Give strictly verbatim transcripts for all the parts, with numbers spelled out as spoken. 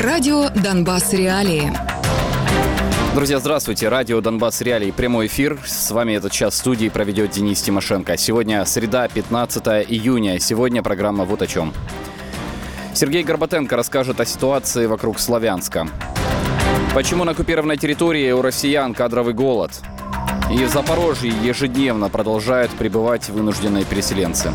Радио «Донбасс. Реалии». Друзья, здравствуйте. Радио «Донбасс. Реалии». Прямой эфир. С вами этот час в студии проведет Денис Тимошенко. Сегодня среда, пятнадцатое июня. Сегодня программа «Вот о чем». Сергей Горбатенко расскажет о ситуации вокруг Славянска. Почему на оккупированной территории у россиян кадровый голод? И в Запорожье ежедневно продолжают прибывать вынужденные переселенцы.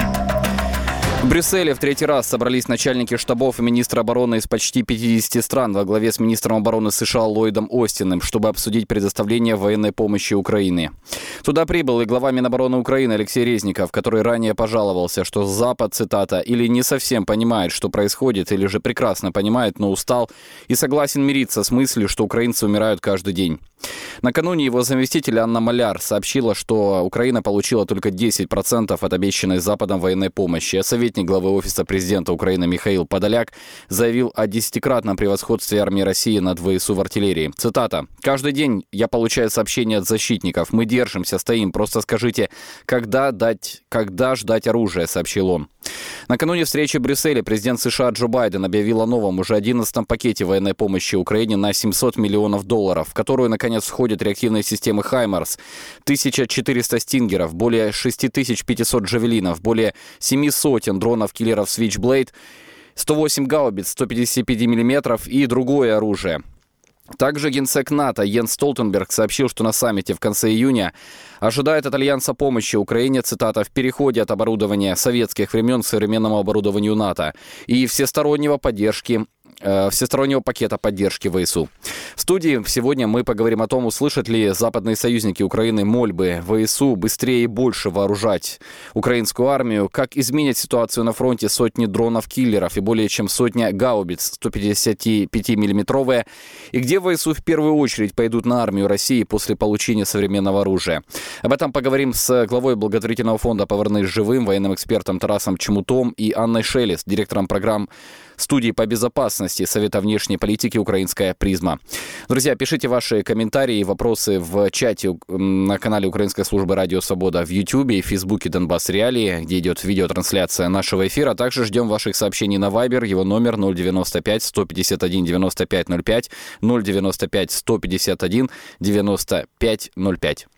В Брюсселе в третий раз собрались начальники штабов и министры обороны из почти пятидесяти стран во главе с министром обороны США Ллойдом Остином, чтобы обсудить предоставление военной помощи Украине. Туда прибыл и глава Минобороны Украины Алексей Резников, который ранее пожаловался, что Запад, цитата, или не совсем понимает, что происходит, или же прекрасно понимает, но устал и согласен мириться с мыслью, что украинцы умирают каждый день. Накануне его заместитель Анна Маляр сообщила, что Украина получила только десять процентов от обещанной Западом военной помощи, а советник главы Офиса президента Украины Михаил Подоляк заявил о десятикратном превосходстве армии России над ВСУ в артиллерии. Цитата. «Каждый день я получаю сообщения от защитников. Мы держимся, стоим. Просто скажите, когда дать, когда ждать оружия», сообщил он. Накануне встречи в Брюсселе президент США Джо Байден объявил о новом, уже одиннадцатом пакете военной помощи Украине на семьсот миллионов долларов, в которую, наконец, входят реактивные системы «Хаймарс», тысяча четыреста «Стингеров», более шесть тысяч пятьсот «Джавелинов», более семи сотен дронов-киллеров «Свитчблейд», сто восемь гаубиц сто пятьдесят пять миллиметров и другое оружие. Также генсек НАТО Йенс Столтенберг сообщил, что на саммите в конце июня ожидает от Альянса помощи Украине, цитата, в переходе от оборудования советских времен к современному оборудованию НАТО и всестороннего поддержки всестороннего пакета поддержки ВСУ. В студии сегодня мы поговорим о том, услышат ли западные союзники Украины мольбы ВСУ быстрее и больше вооружать украинскую армию, как изменят ситуацию на фронте сотни дронов-киллеров и более чем сотня гаубиц сто пятьдесят пять миллиметровые, и где ВСУ в первую очередь пойдут на армию России после получения современного оружия. Об этом поговорим с главой благотворительного фонда «Повернись живым», военным экспертом Тарасом Чмутом и Анной Шелест, директором программ студии по безопасности Совета внешней политики «Украинская призма». Друзья, пишите ваши комментарии и вопросы в чате на канале Украинской службы «Радио Свобода» в Ютьюбе и в Фейсбуке «Донбасс Реалии», где идет видеотрансляция нашего эфира. Также ждем ваших сообщений на Вайбер. Его номер ноль девяносто пять сто пятьдесят один девяносто пять ноль пять, ноль девяносто пять сто пятьдесят один девяносто пять ноль пять.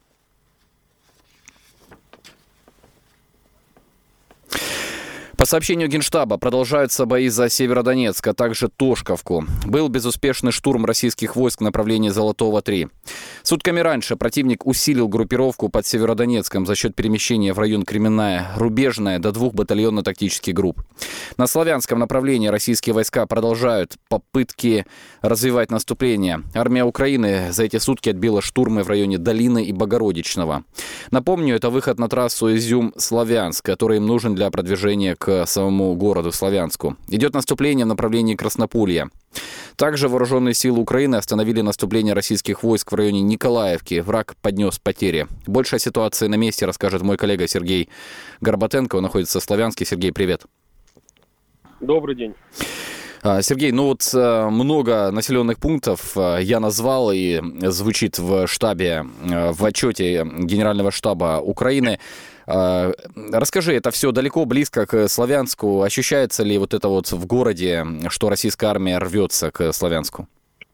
По сообщению Генштаба, продолжаются бои за Северодонецк, а также Тошковку. Был безуспешный штурм российских войск в направлении Золотого-три. Сутками раньше противник усилил группировку под Северодонецком за счет перемещения в район Кременная, Рубежная до двух батальонно-тактических групп. На Славянском направлении российские войска продолжают попытки развивать наступление. Армия Украины за эти сутки отбила штурмы в районе Долины и Богородичного. Напомню, это выход на трассу Изюм-Славянск, который им нужен для продвижения к к самому городу Славянску. Идет наступление в направлении Краснополья. Также вооруженные силы Украины остановили наступление российских войск в районе Николаевки. Враг поднес потери. Больше о ситуации на месте расскажет мой коллега Сергей Горбатенко. Он находится в Славянске. Сергей, привет. Добрый день. Сергей, ну вот много населенных пунктов я назвал и звучит в штабе, в отчете Генерального штаба Украины. Расскажи, это все далеко, близко к Славянску? Ощущается ли вот это вот в городе, что российская армия рвется к Славянску?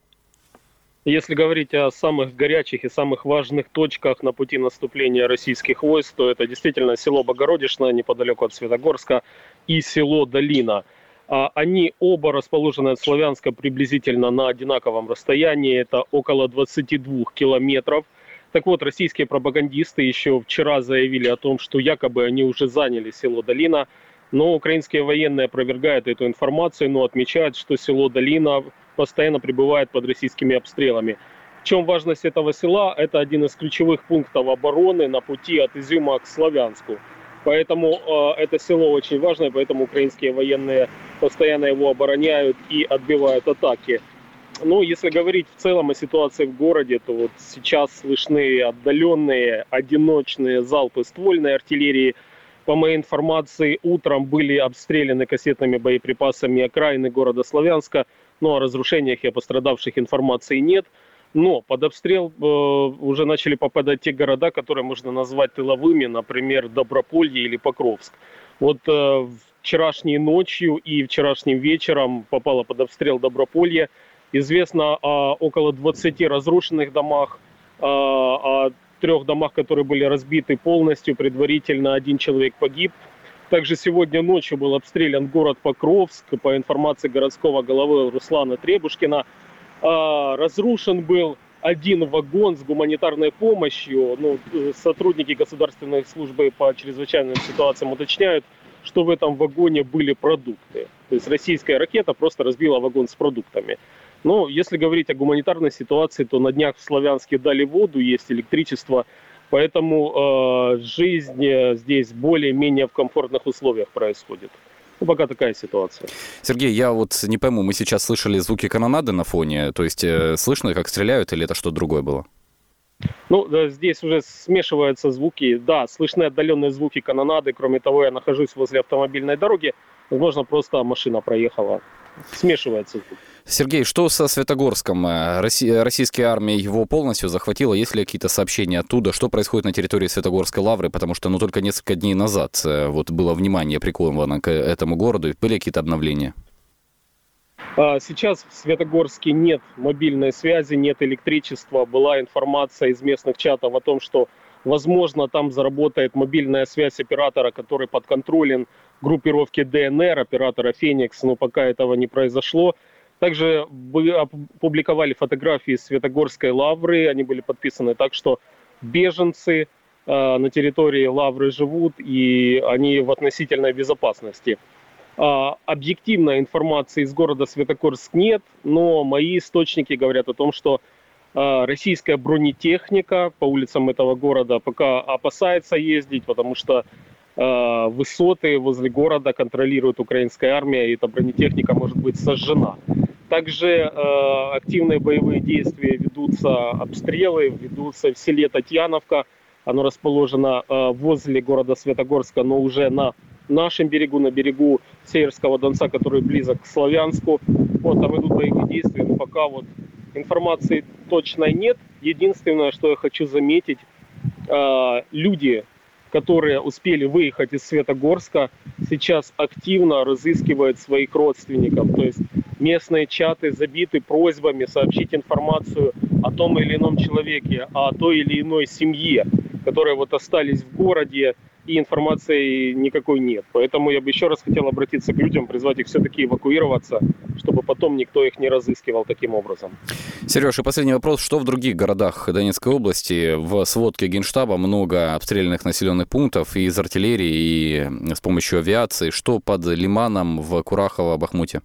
Если говорить о самых горячих и самых важных точках на пути наступления российских войск, то это действительно село Богородичное, неподалеку от Светогорска, и село Долина. Они оба расположены от Славянска приблизительно на одинаковом расстоянии, это около двадцати двух километров. Так вот, российские пропагандисты еще вчера заявили о том, что якобы они уже заняли село Долина, но украинские военные опровергают эту информацию, но отмечают, что село Долина постоянно пребывает под российскими обстрелами. В чем важность этого села? Это один из ключевых пунктов обороны на пути от Изюма к Славянску. Поэтому э, это село очень важное, поэтому украинские военные постоянно его обороняют и отбивают атаки. Ну, если говорить в целом о ситуации в городе, то вот сейчас слышны отдаленные, одиночные залпы ствольной артиллерии. По моей информации, утром были обстреляны кассетными боеприпасами окраины города Славянска, но о разрушениях и о пострадавших информации нет. Но под обстрел э, уже начали попадать те города, которые можно назвать тыловыми, например, Доброполье или Покровск. Вот э, вчерашней ночью и вчерашним вечером попало под обстрел Доброполье. Известно о около двадцати разрушенных домах, о трех домах, которые были разбиты полностью, предварительно один человек погиб. Также сегодня ночью был обстрелян город Покровск, по информации городского головы Руслана Требушкина. Разрушен был один вагон с гуманитарной помощью. Ну, сотрудники государственной службы по чрезвычайным ситуациям уточняют, что в этом вагоне были продукты. То есть российская ракета просто разбила вагон с продуктами. Но если говорить о гуманитарной ситуации, то на днях в Славянске дали воду, есть электричество. Поэтому э, жизнь здесь более-менее в комфортных условиях происходит. Ну, пока такая ситуация. Сергей, я вот не пойму, мы сейчас слышали звуки канонады на фоне, то есть э, слышно, как стреляют, или это что-то другое было? Ну, да, здесь уже смешиваются звуки. Да, слышны отдаленные звуки канонады. Кроме того, я нахожусь возле автомобильной дороги. Возможно, просто машина проехала. Смешивается звук. Сергей, что со Светогорском? Российская армия его полностью захватила. Есть ли какие-то сообщения оттуда? Что происходит на территории Светогорской лавры? Потому что ну, только несколько дней назад вот, было внимание приковано к этому городу. Были какие-то обновления? Сейчас в Светогорске нет мобильной связи, нет электричества. Была информация из местных чатов о том, что, возможно, там заработает мобильная связь оператора, который подконтролен группировке ДНР, оператора «Феникс», но пока этого не произошло. Также опубликовали фотографии Светогорской лавры, они были подписаны так, что беженцы э, на территории лавры живут, и они в относительной безопасности. А, объективной информации из города Светогорск нет, но мои источники говорят о том, что э, российская бронетехника по улицам этого города пока опасается ездить, потому что э, высоты возле города контролирует украинская армия, и эта бронетехника может быть сожжена. Также э, активные боевые действия ведутся, обстрелы ведутся в селе Татьяновка. Оно расположено э, возле города Светогорска, но уже на нашем берегу, на берегу Северского Донца, который близок к Славянску. Вот там идут боевые действия, но пока вот информации точной нет. Единственное, что я хочу заметить, э, люди, которые успели выехать из Светогорска, сейчас активно разыскивают своих родственников. То есть местные чаты забиты просьбами сообщить информацию о том или ином человеке, о той или иной семье, которые вот остались в городе, и информации никакой нет. Поэтому я бы еще раз хотел обратиться к людям, призвать их все-таки эвакуироваться, чтобы потом никто их не разыскивал таким образом. Сереж, и последний вопрос. Что в других городах Донецкой области? В сводке Генштаба много обстрелянных населенных пунктов и из артиллерии, и с помощью авиации. Что под Лиманом, в Курахово, Бахмуте?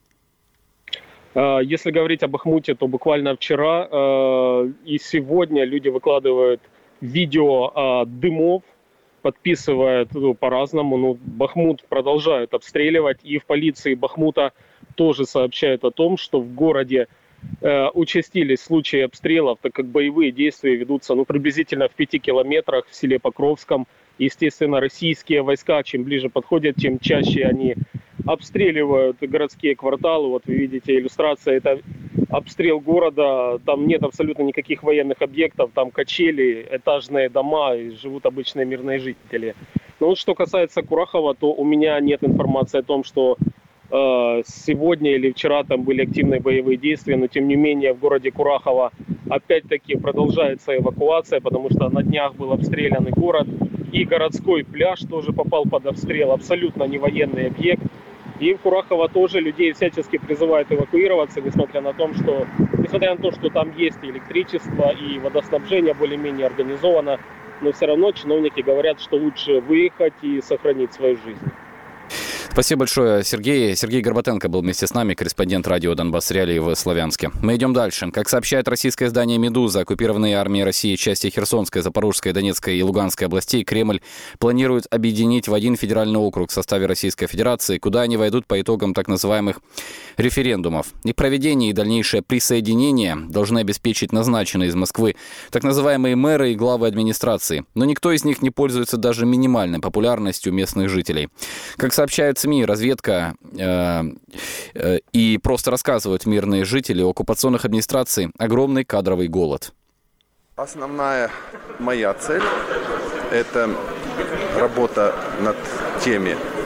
Если говорить о Бахмуте, то буквально вчера и сегодня люди выкладывают видео дымов, подписывают ну, по-разному. Ну, Бахмут продолжают обстреливать. И в полиции Бахмута тоже сообщают о том, что в городе э, участились случаи обстрелов, так как боевые действия ведутся ну, приблизительно в пяти километрах в селе Покровском. Естественно, российские войска, чем ближе подходят, тем чаще они обстреливают городские кварталы. Вот вы видите иллюстрация, это обстрел города, там нет абсолютно никаких военных объектов, там качели, этажные дома, и живут обычные мирные жители. Но вот что касается Курахова, то у меня нет информации о том, что э, сегодня или вчера там были активные боевые действия, но тем не менее в городе Курахово опять-таки продолжается эвакуация, потому что на днях был обстрелянный город, и городской пляж тоже попал под обстрел, абсолютно не военный объект. И в Курахово тоже людей всячески призывают эвакуироваться, несмотря на то, что, несмотря на то, что там есть и электричество, и водоснабжение более-менее организовано, но все равно чиновники говорят, что лучше выехать и сохранить свою жизнь. Спасибо большое, Сергей. Сергей Горбатенко был вместе с нами, корреспондент радио «Донбасс Реалии» в Славянске. Мы идем дальше. Как сообщает российское издание «Медуза», оккупированные армией России части Херсонской, Запорожской, Донецкой и Луганской областей Кремль планирует объединить в один федеральный округ в составе Российской Федерации, куда они войдут по итогам так называемых референдумов. Их проведение и дальнейшее присоединение должны обеспечить назначенные из Москвы так называемые мэры и главы администрации. Но никто из них не пользуется даже минимальной популярностью местных жителей. Как сообщают СМИ, разведка э, э, и просто рассказывают мирные жители, у оккупационных администраций огромный кадровый голод. Основная моя цель – это работа над теми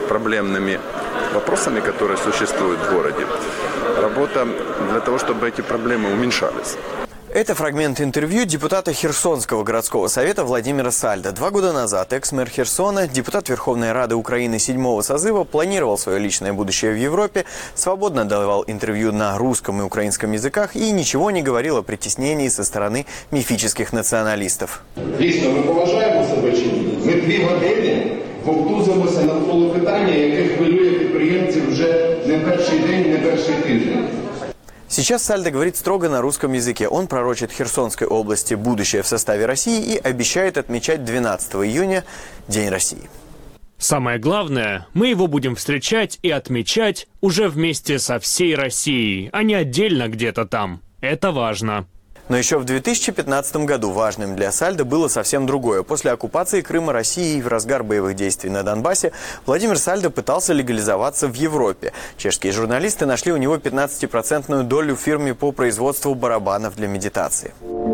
проблемными вопросами, которые существуют в городе. Работа для того, чтобы эти проблемы уменьшались. Это фрагмент интервью депутата Херсонского городского совета Владимира Сальдо. Два года назад экс-мэр Херсона, депутат Верховной Рады Украины седьмого созыва, планировал свое личное будущее в Европе, свободно давал интервью на русском и украинском языках и ничего не говорил о притеснении со стороны мифических националистов. Дійсно, ми поважаємо себе чи ні? Ми дві години вовтузимося навколо питання, яке хвилює підприємців вже не перший день, не перший тиждень. Сейчас Сальдо говорит строго на русском языке. Он пророчит Херсонской области будущее в составе России и обещает отмечать двенадцатого июня День России. Самое главное, мы его будем встречать и отмечать уже вместе со всей Россией, а не отдельно где-то там. Это важно. Но еще в две тысячи пятнадцатом году важным для Сальдо было совсем другое. После оккупации Крыма Россией и в разгар боевых действий на Донбассе Владимир Сальдо пытался легализоваться в Европе. Чешские журналисты нашли у него пятнадцатипроцентную долю в фирме по производству барабанов для медитации.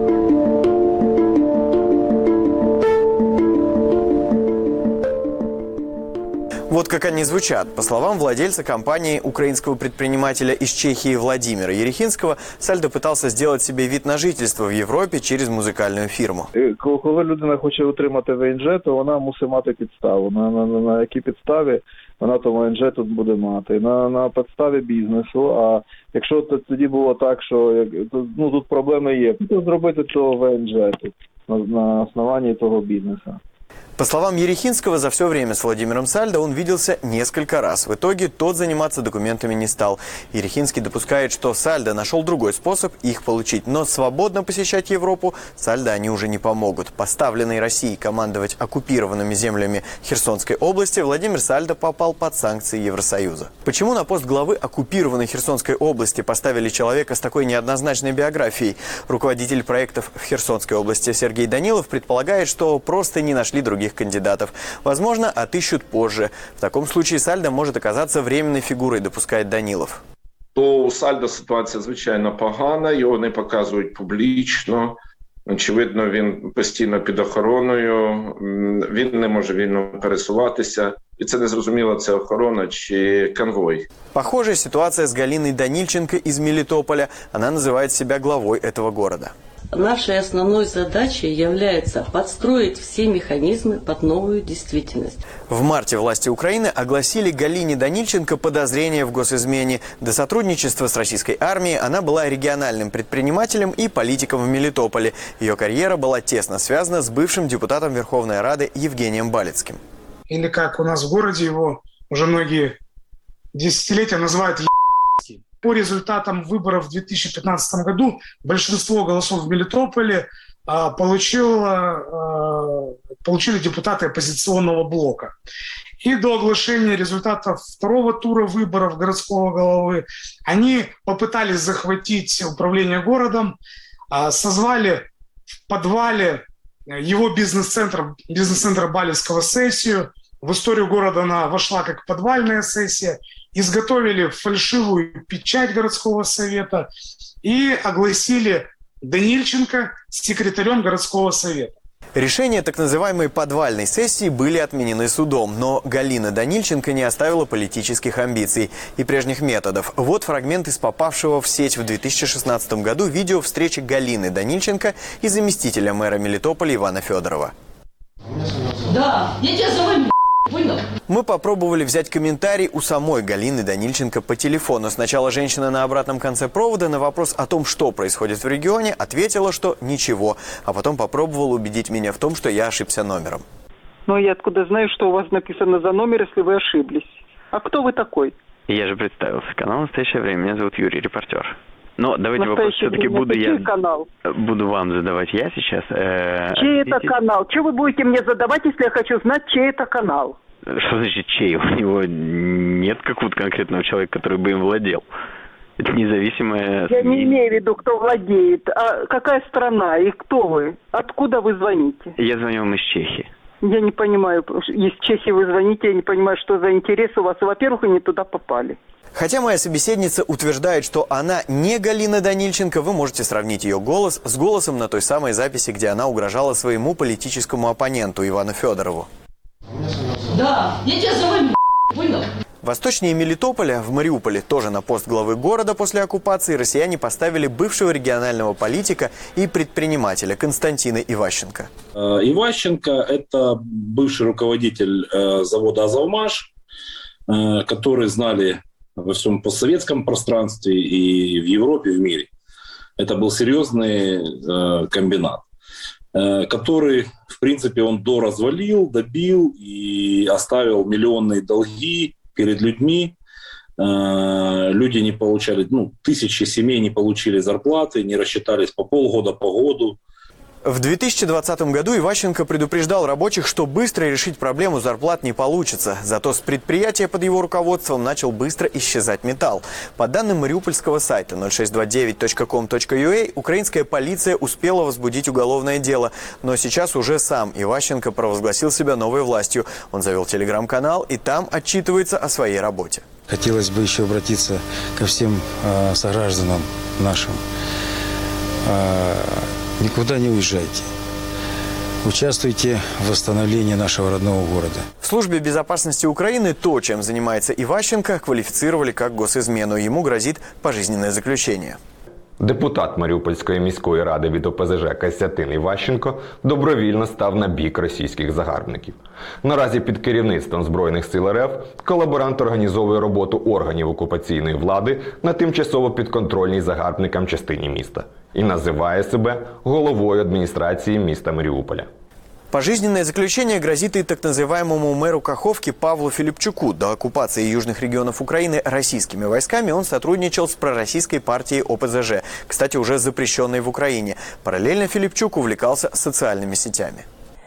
Вот как они звучат. По словам владельца компании украинского предпринимателя из Чехии Владимира Ерехинского, Сальдо пытался сделать себе вид на жительство в Європі через музикальну фірму. Коли людина хоче отримати ВНЖ, то вона мусить мати підставу. На, на, на, на якій підставі вона то ВНЖ тут буде мати? На, на підставі бізнесу. А якщо тоді було так, що ну, тут проблеми є, то зробити то ВНЖ тут, на, на основанні того бізнесу. По словам Ерехинского, за все время с Владимиром Сальдо он виделся несколько раз. В итоге тот заниматься документами не стал. Ерехинский допускает, что Сальдо нашел другой способ их получить. Но свободно посещать Европу Сальдо они уже не помогут. Поставленный Россией командовать оккупированными землями Херсонской области, Владимир Сальдо попал под санкции Евросоюза. Почему на пост главы оккупированной Херсонской области поставили человека с такой неоднозначной биографией? Руководитель проектов в Херсонской области Сергей Данилов предполагает, что просто не нашли других кандидатов. Возможно, отыщут позже. В таком случае Сальдо может оказаться временной фигурой, допускает Данилов. То у Сальдо ситуація, звичайно, погана, його не показують публічно. Очевидно, він постійно під охороною, він не може вільно пересуватися. І це незрозуміло, це охорона чи конвой. Похожая ситуация с Галиной Данильченко из Мелитополя. Она называет себя главой этого города. Нашей основной задачей является подстроить все механизмы под новую действительность. В марте власти Украины огласили Галине Данильченко подозрения в госизмене. До сотрудничества с российской армией она была региональным предпринимателем и политиком в Мелитополе. Ее карьера была тесно связана с бывшим депутатом Верховной Рады Евгением Балицким. Или как у нас в городе его уже многие десятилетия называют «ебаный». По результатам выборов в две тысячи пятнадцатом году большинство голосов в Мелитополе а, получило, а, получили депутаты оппозиционного блока. И до оглашения результатов второго тура выборов городского головы они попытались захватить управление городом, а, созвали в подвале его бизнес-центра, бизнес-центра Балицкого сессию. В историю города она вошла как подвальная сессия. Изготовили фальшивую печать городского совета и огласили Данильченко секретарем городского совета. Решения так называемой подвальной сессии были отменены судом, но Галина Данильченко не оставила политических амбиций и прежних методов. Вот фрагмент из попавшего в сеть в две тысячи шестнадцатом году видео встречи Галины Данильченко и заместителя мэра Мелитополя Ивана Федорова. Да, я тебя зову. Мы попробовали взять комментарий у самой Галины Данильченко по телефону. Сначала женщина на обратном конце провода на вопрос о том, что происходит в регионе, ответила, что ничего. А потом попробовала убедить меня в том, что я ошибся номером. Ну, я откуда знаю, что у вас написано за номер, если вы ошиблись? А кто вы такой? Я же представился. Канал «Настоящее время». Меня зовут Юрий, репортер. Но давайте вопрос все-таки буду я... канал? Буду вам задавать я сейчас. Э, чей объясните... это канал? Что вы будете мне задавать, если я хочу знать, чей это канал? Что значит чей? У него нет какого-то конкретного человека, который бы им владел. Это независимая... Я не имею в виду, кто владеет. А какая страна и кто вы? Откуда вы звоните? Я звоню вам из Чехии. Я не понимаю. Из Чехии вы звоните, я не понимаю, что за интерес у вас. Во-первых, вы не туда попали. Хотя моя собеседница утверждает, что она не Галина Данильченко, вы можете сравнить ее голос с голосом на той самой записи, где она угрожала своему политическому оппоненту Ивану Федорову. Да, я тебя зову. Восточнее Мелитополя, в Мариуполе, тоже на пост главы города после оккупации, россияне поставили бывшего регионального политика и предпринимателя Константина Иващенко. Иващенко – это бывший руководитель завода «Азовмаш», который знали во всем постсоветском пространстве и в Европе, и в мире. Это был серьезный комбинат, который, в принципе, он доразвалил, добил и оставил миллионные долги перед людьми. Люди не получали, ну, тысячи семей не получили зарплаты, не рассчитались по полгода, по году. В две тысячи двадцатом году Иващенко предупреждал рабочих, что быстро решить проблему зарплат не получится. Зато с предприятия под его руководством начал быстро исчезать металл. По данным мариупольского сайта ноль шесть два девять точка ком точка ю а, украинская полиция успела возбудить уголовное дело. Но сейчас уже сам Иващенко провозгласил себя новой властью. Он завел телеграм-канал и там отчитывается о своей работе. Хотелось бы еще обратиться ко всем э, согражданам нашим. Э, Никуда не уезжайте. Участвуйте в восстановлении нашего родного города. В службе безопасности Украины то, чем занимается Иващенко, квалифицировали как госизмену. Ему грозит пожизненное заключение. Депутат Маріупольської міської ради від О Пе Зе Же Костянтин Іващенко добровільно став на бік російських загарбників. Наразі під керівництвом Збройних сил Ер Еф колаборант організовує роботу органів окупаційної влади на тимчасово підконтрольній загарбникам частині міста і називає себе головою адміністрації міста Маріуполя. Пожизненное заключение грозит и так называемому мэру Каховки Павлу Филипчуку. До оккупации южных регионов Украины российскими войсками он сотрудничал с пророссийской партией О Пе Зе Же, кстати, уже запрещенной в Украине. Параллельно Филипчук увлекался социальными сетями.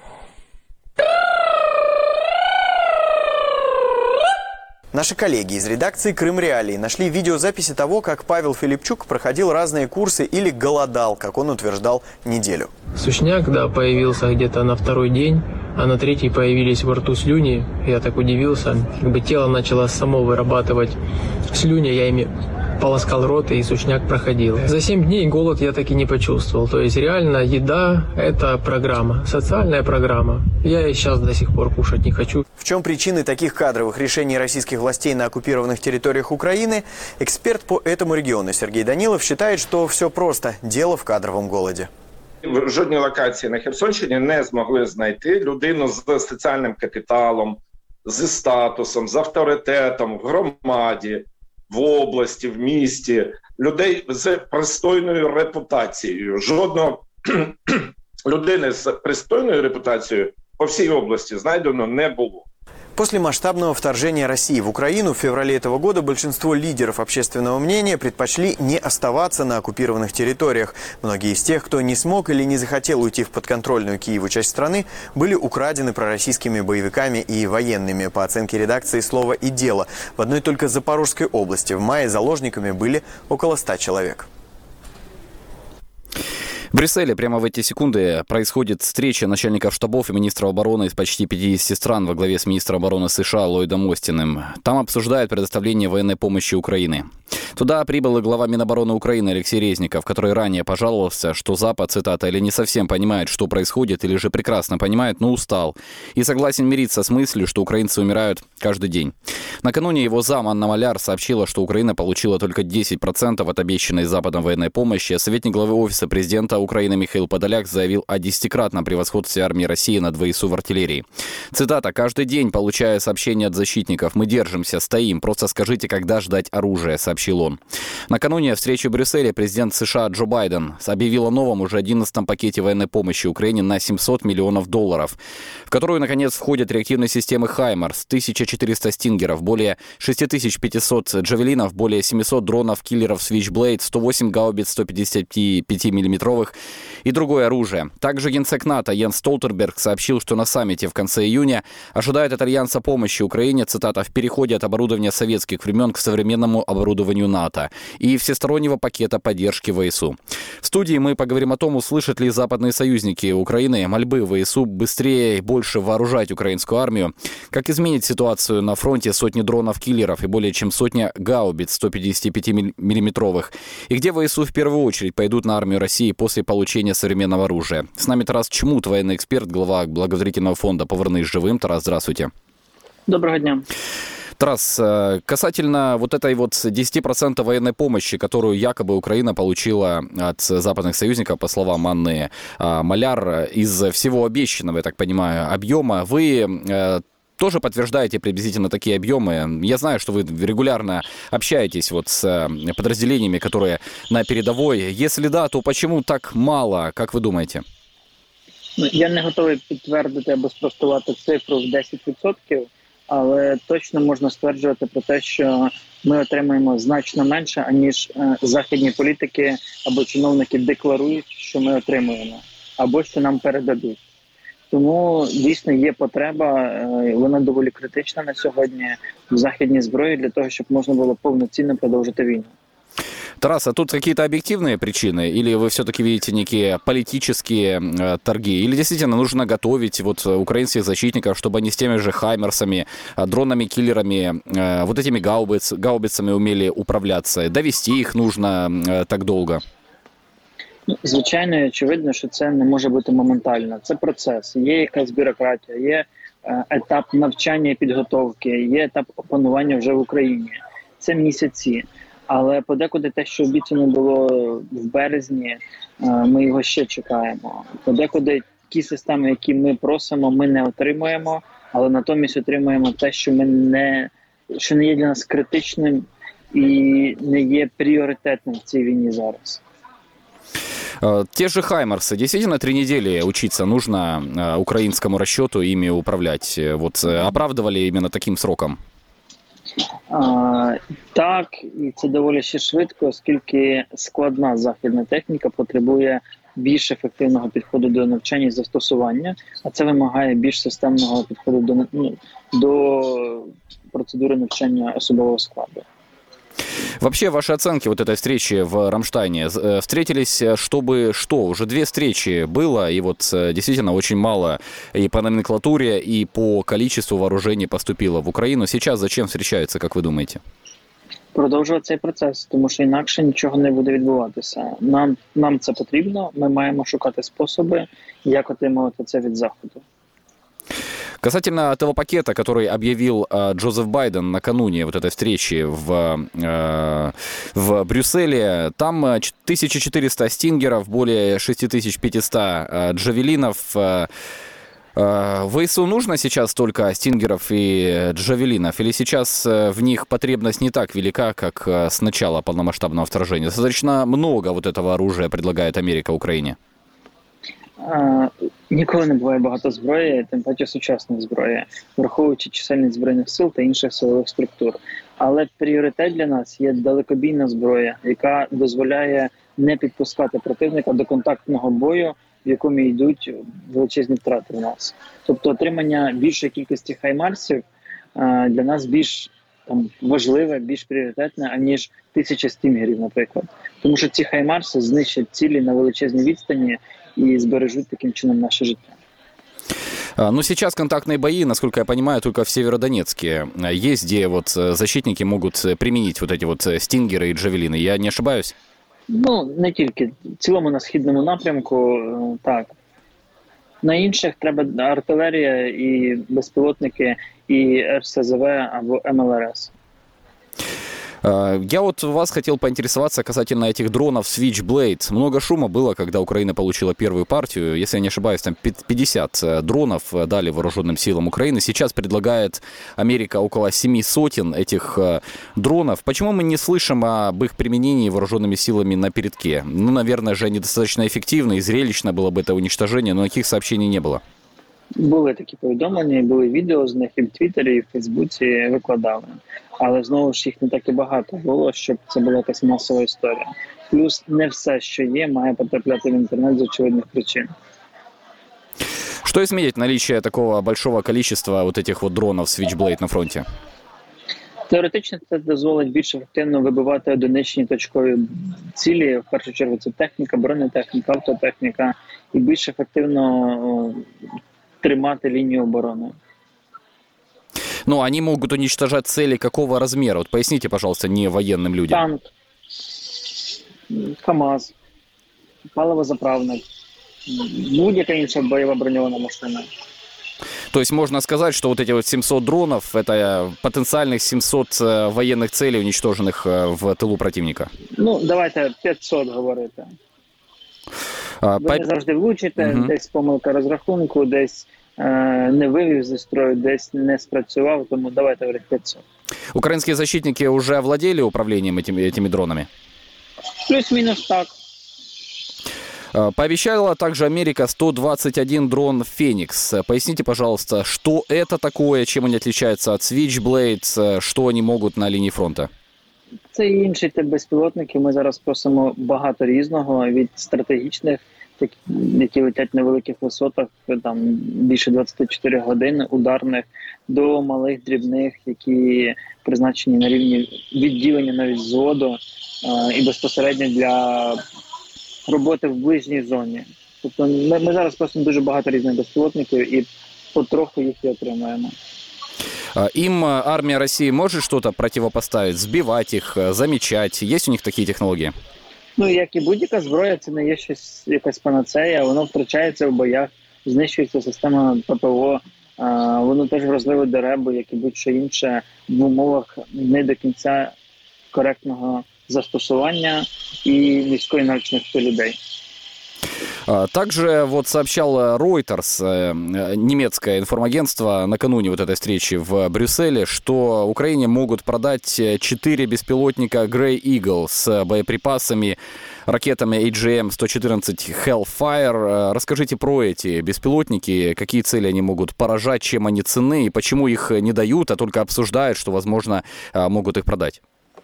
Наши коллеги из редакции «Крым Реалии» нашли видеозаписи того, как Павел Филипчук проходил разные курсы или голодал, как он утверждал, неделю. Сушняк, да, появился где-то на второй день, а на третий появились во рту слюни. Я так удивился. Как бы тело начало само вырабатывать слюни, я ими полоскал рот, и сушняк проходил. За семь дней голод я так и не почувствовал. То есть реально еда – это программа, социальная программа. Я и сейчас до сих пор кушать не хочу. В чем причины таких кадровых решений российских властей на оккупированных территориях Украины? Эксперт по этому региону Сергей Данилов считает, что все просто – дело в кадровом голоде. В жодній локації на Херсонщині не змогли знайти людину з соціальним капіталом, зі статусом, з авторитетом в громаді, в області, в місті, людей з пристойною репутацією. Жодного людини з пристойною репутацією по всій області знайдено не було. После масштабного вторжения России в Украину в феврале этого года большинство лидеров общественного мнения предпочли не оставаться на оккупированных территориях. Многие из тех, кто не смог или не захотел уйти в подконтрольную Киеву часть страны, были украдены пророссийскими боевиками и военными. По оценке редакции «Слово и дело», в одной только Запорожской области в мае заложниками были около ста человек. В Брюсселе прямо в эти секунды происходит встреча начальников штабов и министров обороны из почти пятидесяти стран во главе с министром обороны США Ллойдом Остином. Там обсуждают предоставление военной помощи Украине. Туда прибыл и глава Минобороны Украины Алексей Резников, который ранее пожаловался, что Запад, цитата, или не совсем понимает, что происходит, или же прекрасно понимает, но устал. И согласен мириться с мыслью, что украинцы умирают каждый день. Накануне его зам Анна Маляр сообщила, что Украина получила только десять процентов от обещанной Западом военной помощи, а советник главы Офиса президента Украины Михаил Подоляк заявил о десятикратном превосходстве армии России над ВСУ в артиллерии. Цитата: «Каждый день, получая сообщения от защитников, мы держимся, стоим, просто скажите, когда ждать оружия», сообщил он. Накануне встречи в Брюсселе президент США Джо Байден объявил о новом, уже одиннадцатом пакете военной помощи Украине на семьсот миллионов долларов, в которую, наконец, входят реактивные системы «Хаймарс», тысяча четыреста «Стингеров», более шесть тысяч пятьсот «Джавелинов», более семьсот дронов-киллеров «Свитчблейд», сто восемь гаубиц сто пятьдесят пять миллиметровых и другое оружие. Также генсек НАТО Йенс Столтенберг сообщил, что на саммите в конце июня ожидает от Альянса помощи Украине, цитата, «в переходе от оборудования советских времен к современному оборудованию НАТО и всестороннего пакета поддержки ВСУ». В студии мы поговорим о том, услышат ли западные союзники Украины мольбы ВСУ быстрее и больше вооружать украинскую армию, как изменит ситуацию на фронте сотни дронов-киллеров и более чем сотня гаубиц сто пятьдесят пять миллиметровых, и где ВСУ в первую очередь пойдут на армию России после получения современного оружия. С нами Тарас Чмут, военный эксперт, глава благотворительного фонда «Повернись живым». Тарас, здравствуйте. Доброго дня. Тарас, касательно вот этой вот десять процентов военной помощи, которую якобы Украина получила от западных союзников, по словам Анны Маляр, из всего обещанного, я так понимаю, объема, вы тоже подтверждаете приблизительно такие объемы? Я знаю, что вы регулярно общаетесь вот с подразделениями, которые на передовой. Если да, то почему так мало, как вы думаете? Я не готовий підтвердити або спростувати цифру в десять відсотків, але точно можна стверджувати про те, що ми отримаємо значно менше, аніж західні політики або чиновники декларують, що ми отримуємо, або що нам передадуть. Тому, дійсно, є потреба, вона доволі критична на сьогодні в західній зброї для того, щоб можна було повноцінно продовжити війну. Тарас, а тут какие-то объективные причины? Или вы все-таки видите некие политические э, торги? Или действительно нужно готовить вот украинских защитников, чтобы они с теми же хаймерсами, э, дронами-киллерами, э, вот этими гаубиц, гаубицами умели управляться? Довести их нужно э, так долго? Звичайно, і очевидно, що це не може бути моментально. Це процес. Є якась бюрократія, є е, етап навчання і підготовки, є етап опанування вже в Україні. Це місяці. Але подекуди те, що обіцяно було в березні, ми його ще чекаємо. Подекуди ті системи, які ми просимо, ми не отримуємо, але натомість отримуємо те, що ми не, що не є для нас критичним і не є пріоритетним в цій війні зараз. Те же «Хаймерсы». Действительно, три недели учиться нужно украинскому расчету ими управлять? Вот оправдывали именно таким сроком? А, так, і це доволі ще швидко, оскільки складна західна техніка потребує більш ефективного підходу до навчання і застосування, а це вимагає більш системного підходу до, ну, до процедури навчання особового складу. Вообще, ваши оценки вот этой встречи в Рамштайне. Встретились, чтобы что? Уже две встречи было, и вот действительно очень мало и по номенклатуре, и по количеству вооружений поступило в Украину. Сейчас зачем встречаются, как вы думаете? Продовжувати цей процес, тому що інакше нічого не буде відбуватися. Нам, нам це потрібно, ми маємо шукати способи, як отримувати це від Заходу. Касательно того пакета, который объявил э, Джозеф Байден накануне вот этой встречи в, э, в Брюсселе, там тысяча четыреста стингеров, более шесть тысяч пятьсот э, джавелинов. Э, э, ВСУ нужно сейчас только стингеров и джавелинов? Или сейчас в них потребность не так велика, как с начала полномасштабного вторжения? Достаточно много вот этого оружия предлагает Америка Украине. А, ніколи не буває багато зброї, тим паче сучасної зброї, враховуючи чисельність збройних сил та інших силових структур. Але пріоритет для нас є далекобійна зброя, яка дозволяє не підпускати противника до контактного бою, в якому йдуть величезні втрати в нас. Тобто отримання більшої кількості хаймарсів а, для нас більш там, важливе, більш пріоритетне, аніж тисяча стінгерів, наприклад. Тому що ці хаймарси знищать цілі на величезній відстані и сбережут таким чином наше життя. Ну, сейчас контактные бои, насколько я понимаю, только в Северодонецке есть, где вот защитники могут применить вот эти вот стингеры и джавелины. Я не ошибаюсь? Ну, не тільки. В цілому на східному напрямку, так. На інших треба артилерія і безпілотники, і ер ес зет ве або ем ел ар ес. Я вот вас хотел поинтересоваться касательно этих дронов Switchblade. Много шума было, когда Украина получила первую партию. Если я не ошибаюсь, там пятьдесят дронов дали вооруженным силам Украины. Сейчас предлагает Америка около семи сотен этих дронов. Почему мы не слышим об их применении вооруженными силами на передке? Ну, наверное же, они достаточно эффективны и зрелищно было бы это уничтожение, но таких сообщений не было. Були такі повідомлення, були відео з них і в Твіттері, і в Фейсбуці викладали. Але, знову ж, їх не так і багато було, щоб це була якась масова історія. Плюс не все, що є, має потрапляти в інтернет з очевидних причин. Что изменит наличие такого большого количества вот этих вот дронов Switchblade на фронте? Теоретично це дозволить більш ефективно вибивати одиничні точкові цілі. В першу чергу це техніка, бронетехніка, автотехніка. І більш ефективно тримати линию обороны. Ну, они могут уничтожать цели какого размера? Вот поясните, пожалуйста, не военным людям. Танк, КАМАЗ, паливозаправник, будь-яка інша бойова броньована машина. То есть можно сказать, что вот эти вот семьсот дронов – это потенциальных семьсот военных целей, уничтоженных в тилу противника? Ну, давайте п'ятсот говорити. А, Ви не завжди влучите, угу. Десь помилка розрахунку, десь е, не вивів зі строю, десь не спрацював, тому давайте говорити п'ятсот. Украинские защитники уже овладели управлением этими, этими дронами? Плюс-минус так. Пообещала также Америка сто двадцать один дрон «Феникс». Поясните, пожалуйста, что это такое, чем они отличаются от Switchblade, что они могут на линии фронта? Це і інші тип безпілотників. Ми зараз просимо багато різного, від стратегічних, які летять на великих висотах, там більше двадцять чотири години, ударних, до малих, дрібних, які призначені на рівні відділення навіть взводу і безпосередньо для роботи в ближній зоні. Тобто ми, ми зараз просимо дуже багато різних безпілотників і потроху їх і отримаємо. Им армия России может что-то противопоставить, сбивать их, замечать? Есть у них такие технологии? Ну, як і будь-яка зброя, це не є щось, якась панацея, воно втрачається в боях, знищується система ППО, а, воно теж вразливе до ребу, як і будь-що інше, в умовах не до кінця коректного застосування і низької навченості людей. Также вот сообщал Reuters, немецкое информагентство, накануне вот этой встречи в Брюсселе, что Украине могут продать четыре беспилотника Grey Eagle с боеприпасами, ракетами эй джи эм сто четырнадцать Hellfire. Расскажите про эти беспилотники, какие цели они могут поражать, чем они ценны и почему их не дают, а только обсуждают, что, возможно, могут их продать.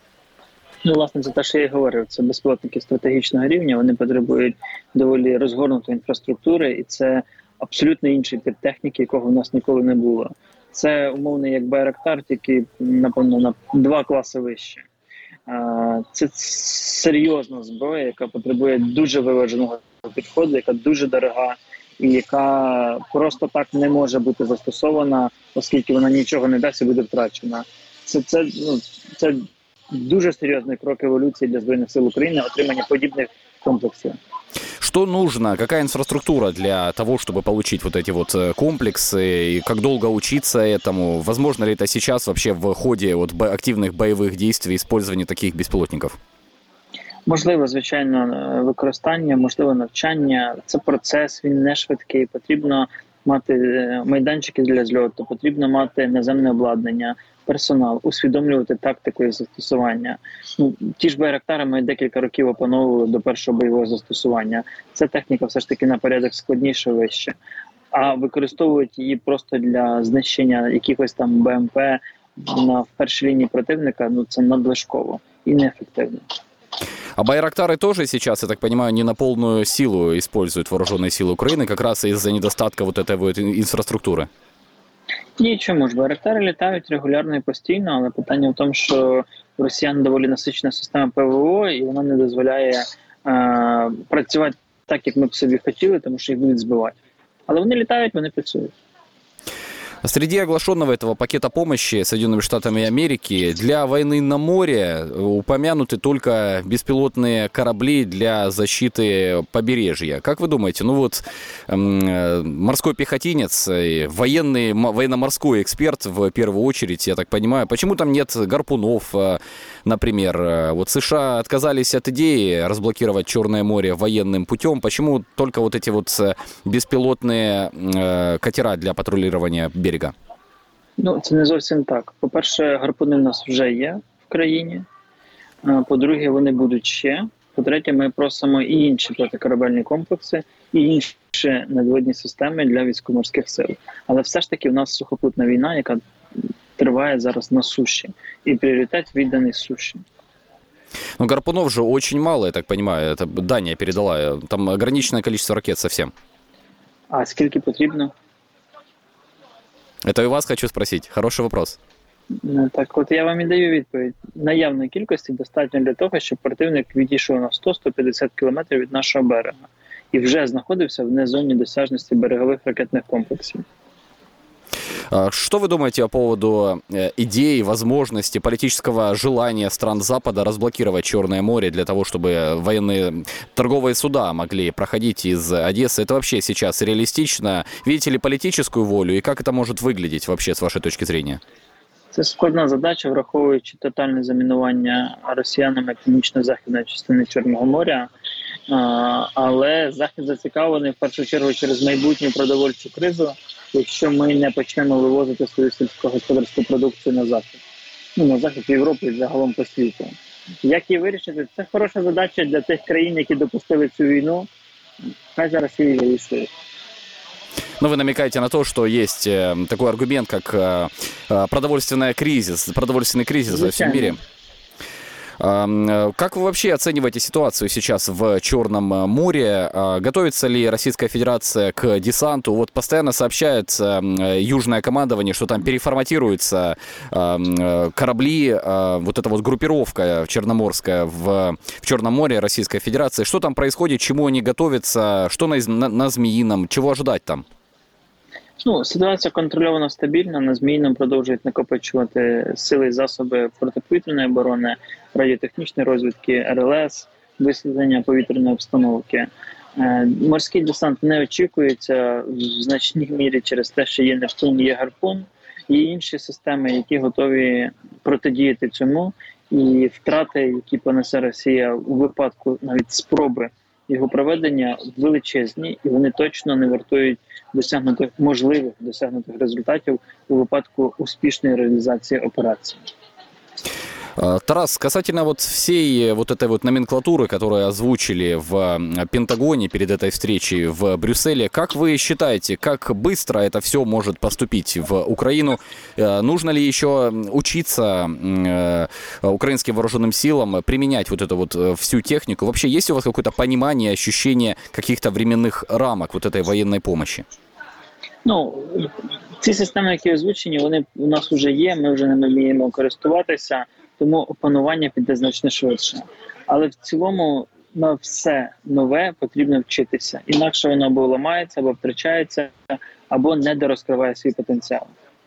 Ну, власне, це те, що я і говорив. Це безпілотники стратегічного рівня, вони потребують доволі розгорнутої інфраструктури, і це абсолютно інший тип техніки, якого в нас ніколи не було. Це умовно як Байрактар, тільки, напевно, на два класи вище. Це серйозна зброя, яка потребує дуже виваженого підходу, яка дуже дорога і яка просто так не може бути застосована, оскільки вона нічого не дасть і буде втрачена. Це, це, ну, це дуже серьезный крок эволюции для Збройных сил Украины, отримание подобных комплексов. Что нужно, какая инфраструктура для того, чтобы получить вот эти вот комплексы, и как долго учиться этому? Возможно ли это сейчас вообще в ходе вот активных боевых действий использование таких беспилотников? Можливо, звичайно, використання, можливо, навчання. Це процес, він не швидкий. Потрібно мати майданчики для зльоту, потрібно мати наземне обладнання, персонал, усвідомлювати тактику і застосування. Ну, ті ж Байрактари ми декілька років опановували до першого бойового застосування. Ця техніка все ж таки на порядок складніше вище. А використовують її просто для знищення якихось там Б М П на в першій лінії противника, ну це надлишково і неефективно. А Байрактары тоже сейчас, я так понимаю, не на полную силу используют вооруженные силы Украины, как раз из-за недостатка вот этой вот инфраструктуры? Ні, чому ж? Байрактари літають регулярно і постійно, але питання в тому, що в росіян доволі насичена система П В О, і вона не дозволяє е, працювати так, як ми б собі хотіли, тому що їх будуть збивати. Але вони літають, вони працюють. Среди оглашенного этого пакета помощи Соединенными Штатами Америки для войны на море упомянуты только беспилотные корабли для защиты побережья. Как вы думаете, ну вот морской пехотинец, военный, военно-морской эксперт в первую очередь, я так понимаю, почему там нет гарпунов, например? Вот США отказались от идеи разблокировать Черное море военным путем. Почему только вот эти вот беспилотные катера для патрулирования берега? Ну, це не зовсім так. По-перше, гарпуни в нас вже є в країні. По-друге, вони будуть ще. По-третє, ми просимо і інші протикорабельні комплекси, і інші надводні системи для військово-морських сил. Але все ж таки в нас сухопутна війна, яка триває зараз на суші. І пріоритет відданий суші. Ну, гарпунов же очень мало, я так понимаю. Это Дания передала. Там ограниченное количество ракет совсем. А скільки потрібно? Это и вас хочу спросить. Хороший вопрос. Ну, так от я вам і даю відповідь. Наявної кількості достатньо для того, щоб противник відійшов на сто - сто п'ятдесят кілометрів від нашого берега і вже знаходився в незоні досяжності берегових ракетних комплексів. Что вы думаете по поводу идеи, возможности, политического желания стран Запада разблокировать Черное море для того, чтобы военные торговые суда могли проходить из Одессы? Это вообще сейчас реалистично? Видите ли политическую волю и как это может выглядеть вообще с вашей точки зрения? Це складна задача, враховуючи тотальне замінування росіянами північно-західної частини Чорного моря. Але Захід зацікавлений в першу чергу через майбутню продовольчу кризу, якщо ми не почнемо вивозити свою сільськогосподарську продукцію на Захід. Ну, на Захід Європи і загалом по світу. Як її вирішити? Це хороша задача для тих країн, які допустили цю війну. Хай зараз її вирішують. Но вы намекаете на то, что есть такой аргумент, как продовольственный кризис, продовольственный кризис во всем мире. Как вы вообще оцениваете ситуацию сейчас в Черном море? Готовится ли Российская Федерация к десанту? Вот постоянно сообщается южное командование, что там переформатируются корабли, вот эта вот группировка черноморская в, в Черном море Российской Федерации. Что там происходит, чему они готовятся, что на, на, на Змеином, чего ожидать там? Ну, ситуація контрольована, стабільна. На Зміїному продовжують накопичувати сили і засоби протиповітряної оборони, радіотехнічної розвідки, ар ел ес, висвітлення повітряної обстановки. Морський десант не очікується в значній мірі через те, що є Нептун, є Гарпун і інші системи, які готові протидіяти цьому. І втрати, які понесе Росія у випадку навіть спроби його проведення, величезні, і вони точно не вартують досягнутих можливих досягнутих результатів у випадку успішної реалізації операції. Тарас, касательно вот всей вот этой вот номенклатуры, которую озвучили в Пентагоне перед этой встречей в Брюсселе, как вы считаете, как быстро это все может поступить в Украину? Нужно ли еще учиться украинским вооруженным силам применять вот эту вот всю технику? Вообще есть у вас какое-то понимание, ощущение каких-то временных рамок вот этой военной помощи? Ну, ці системи, які озвучені, вони у нас вже є, ми вже ними вміємо користуватися, тому опанування піде значно швидше. Але в цілому на все нове потрібно вчитися. Інакше воно або ламається, або втрачається, або недорозкриває свій потенціал.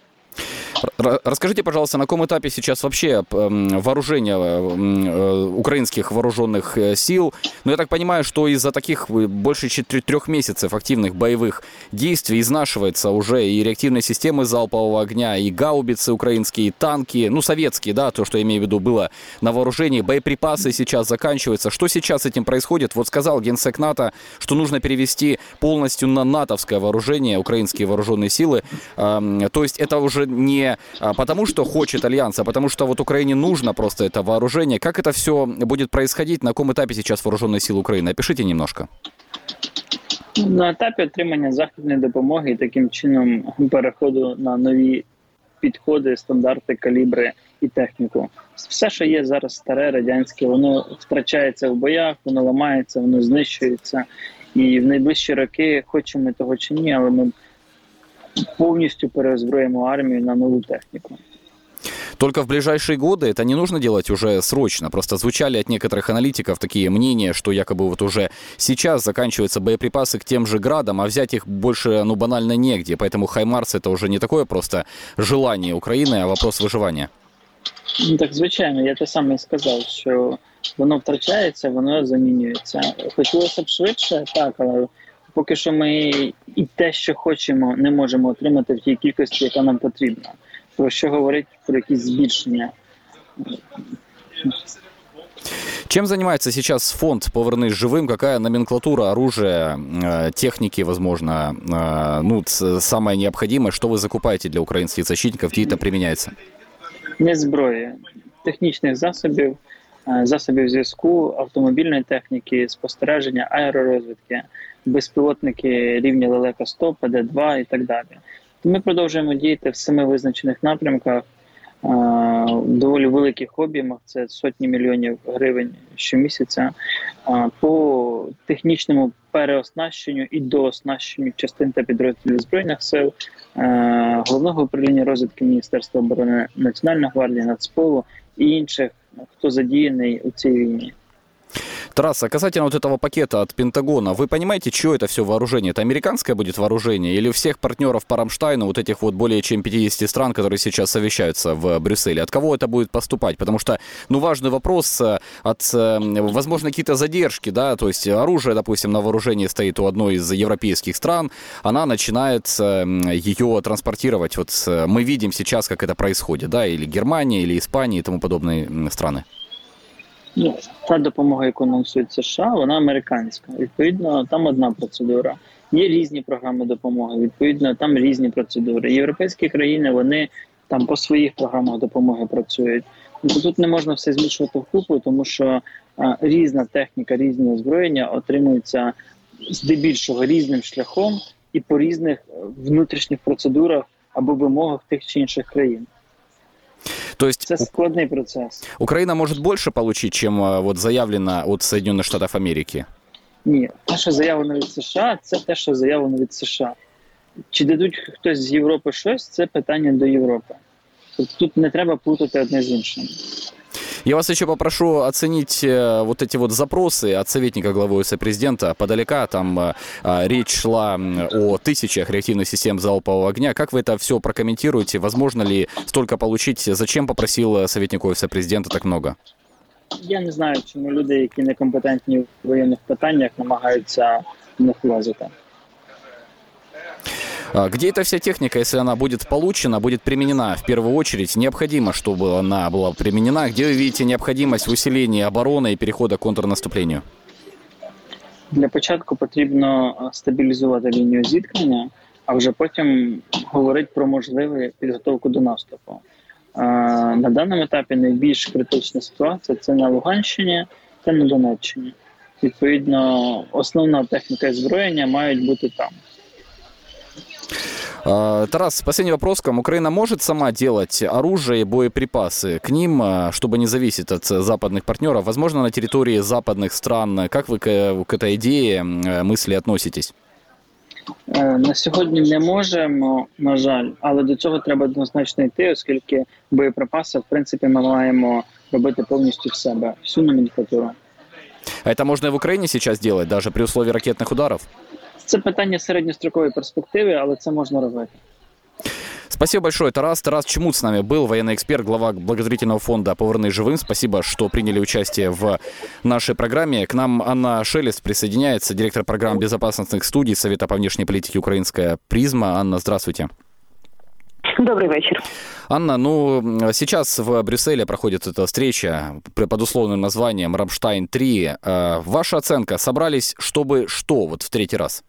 Расскажите, пожалуйста, на каком этапе сейчас вообще вооружение украинских вооруженных сил? Ну, я так понимаю, что из-за таких больше четырех месяцев активных боевых действий изнашивается уже и реактивные системы залпового огня, и гаубицы украинские, и танки, ну, советские, да, то, что я имею в виду, было на вооружении. Боеприпасы сейчас заканчиваются. Что сейчас с этим происходит? Вот сказал генсек НАТО, что нужно перевести полностью на натовское вооружение украинские вооруженные силы. То есть это уже не потому, что хочет Альянс, а потому что вот Украине нужно просто это вооружение. Как это все будет происходить? На каком этапе сейчас вооруженные силы Украины? Опишите немножко. На етапі отримання західної допомоги і таким чином переходу на нові підходи, стандарти, калібри і техніку. Все, що є зараз старе, радянське, воно втрачається в боях, воно ламається, воно знищується. І в найближчі роки, хочемо ми того чи ні, але ми полностью переозброим армию на новую технику. Только в ближайшие годы это не нужно делать уже срочно. Просто звучали от некоторых аналитиков такие мнения, что якобы вот уже сейчас заканчиваются боеприпасы к тем же градам, а взять их больше, ну, банально негде. Поэтому Хаймарс это уже не такое просто желание Украины, а вопрос выживания. Ну, так, звичайно, я те саме сказав, що воно втрачається, воно замінюється. Хотілося б швидше, так, але поки що ми і те, що хочемо, не можемо отримати в тій кількості, яка нам потрібна. Про що говорить про якісь збільшення. Чем занимается сейчас фонд «Повернись живым»? Какая номенклатура оружия, техники, возможно, ну, самое необходимое? Что вы закупаете для украинских защитников? Где это применяется? Не зброї, технічних засобів, засобів зв'язку, автомобільної техніки, спостереження, аеророзвідки, безпілотники рівня лелека сто, пе де два і так далі. Ми продовжуємо діяти в семи визначених напрямках, в доволі великих об'ємах, це сотні мільйонів гривень щомісяця, по технічному переоснащенню і дооснащенню частин та підрозділів Збройних сил, Головного управління розвідки Міністерства оборони, Національної гвардії, Нацполу і інших, хто задіяний у цій війні. Тарас, а касательно вот этого пакета от Пентагона, вы понимаете, чье это все вооружение? Это американское будет вооружение или у всех партнеров по Рамштайну, вот этих вот более чем пятидесяти стран, которые сейчас совещаются в Брюсселе? От кого это будет поступать? Потому что, ну, важный вопрос от, возможно, какие-то задержки, да, то есть оружие, допустим, на вооружении стоит у одной из европейских стран, она начинает ее транспортировать. Вот мы видим сейчас, как это происходит, да, или Германия, или Испания и тому подобные страны. Ну, та допомога, яку анонсують США, вона американська. Відповідно, там одна процедура. Є різні програми допомоги, відповідно, там різні процедури. Європейські країни, вони там по своїх програмах допомоги працюють. Тут не можна все змішувати в купу, тому що а, різна техніка, різні озброєння отримуються здебільшого різним шляхом і по різних внутрішніх процедурах або вимогах тих чи інших країн. То есть это складный процесс. Украина может больше получить, чем вот заявлено от Соединенных Штатов Америки? Ні, те, що заявлено від США, це те, що заявлено від США. Чи дадуть хтось з Європи щось, це питання до Європи. Тобто тут не треба плутати одне з іншим. Я вас еще попрошу оценить вот эти вот запросы от советника главы Офиса президента подалека. Там а, речь шла о тысячах реактивных систем залпового огня. Как вы это все прокомментируете? Возможно ли столько получить? Зачем попросил советник Офиса президента так много? Я не знаю, чому люди, які некомпетентні в воєнних питаннях, намагаються в них влазити. Где эта вся техника, если она будет получена, будет применена в первую очередь? Необходимо, чтобы она была применена. Где вы видите необходимость в усилении обороны и перехода к контрнаступлению? Для початку потрібно стабілізувати лінію зіткнення, а вже потім говорити про можливу підготовку до наступу. На даному етапі найбільш критична ситуація – це на Луганщині та на Донеччині. Відповідно, основна техніка і зброєння мають бути там. Тарас, последний вопрос к вам. Украина может сама делать оружие и боеприпасы к ним, чтобы не зависеть от западных партнеров? Возможно, на территории западных стран. Как вы к, к этой идее, мысли относитесь? На сьогодні не можемо, на жаль, але до цього треба однозначно йти, оскільки боєприпаси, в принципі, ми маємо робити повністю в себе, всю номенклатуру. А это можно и в Украине сейчас делать, даже при условии ракетных ударов? Це питання середньострокової перспективи, але це можна робити. Спасибо большое, Тарас. Тарас Чмут с нами был, военный эксперт, глава благотворительного фонда «Поверни живым». Спасибо, что приняли участие в нашей программе. К нам Анна Шелест присоединяется, директор программ безопасностных студий Совета по внешней политике «Украинская призма». Анна, здравствуйте. Добрый вечер. Анна, ну, сейчас в Брюсселе проходит эта встреча под условным названием «Рамштайн три». Ваша оценка, собрались, чтобы что вот в третий раз?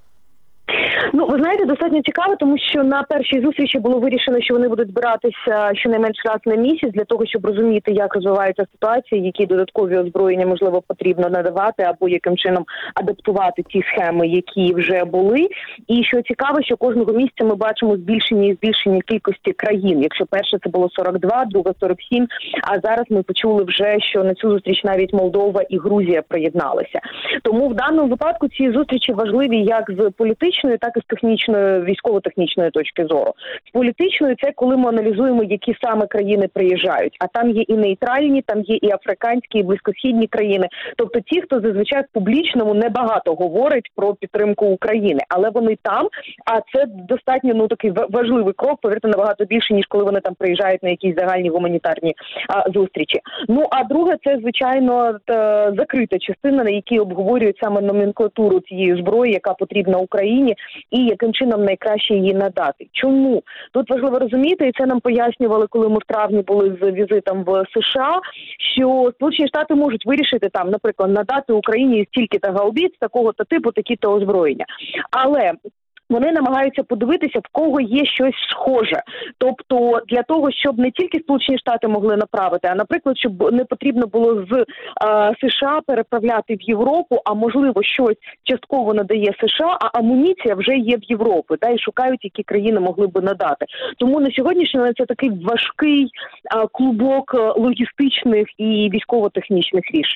Ну, ви знаєте, достатньо цікаво, тому що на першій зустрічі було вирішено, що вони будуть збиратися щонайменш раз на місяць для того, щоб розуміти, як розвиваються ситуації, які додаткові озброєння, можливо, потрібно надавати або яким чином адаптувати ті схеми, які вже були. І що цікаво, що кожного місяця ми бачимо збільшення і збільшення кількості країн. Якщо перше це було сорок два, друге сорок сім, а зараз ми почули вже, що на цю зустріч навіть Молдова і Грузія приєдналися. Тому в даному випадку ці зустрічі важливі як з політичної, так і з технічної, військово-технічної точки зору. З політичної це коли ми аналізуємо, які саме країни приїжджають. А там є і нейтральні, там є і африканські, і близькосхідні країни. Тобто ті, хто зазвичай в публічному небагато говорить про підтримку України. Але вони там, а це достатньо, ну, такий важливий крок, повірте, набагато більше, ніж коли вони там приїжджають на якісь загальні гуманітарні а, зустрічі. Ну, а друге, це, звичайно, та, закрита частина, на якій обговорюють саме номенклатуру цієї зброї, яка потрібна Україні, і яким чином найкраще її надати. Чому? Тут важливо розуміти, і це нам пояснювали, коли ми в травні були з візитом в США, що Сполучені Штати можуть вирішити там, наприклад, надати Україні стільки-то гаубиць, такого-то типу, такі-то озброєння. Але вони намагаються подивитися, в кого є щось схоже. Тобто для того, щоб не тільки Сполучені Штати могли направити, а, наприклад, щоб не потрібно було з е, США переправляти в Європу, а можливо щось частково надає США, а амуніція вже є в Європі, да, і шукають, які країни могли би надати. Тому на сьогоднішній день це такий важкий е, клубок логістичних і військово-технічних рішень.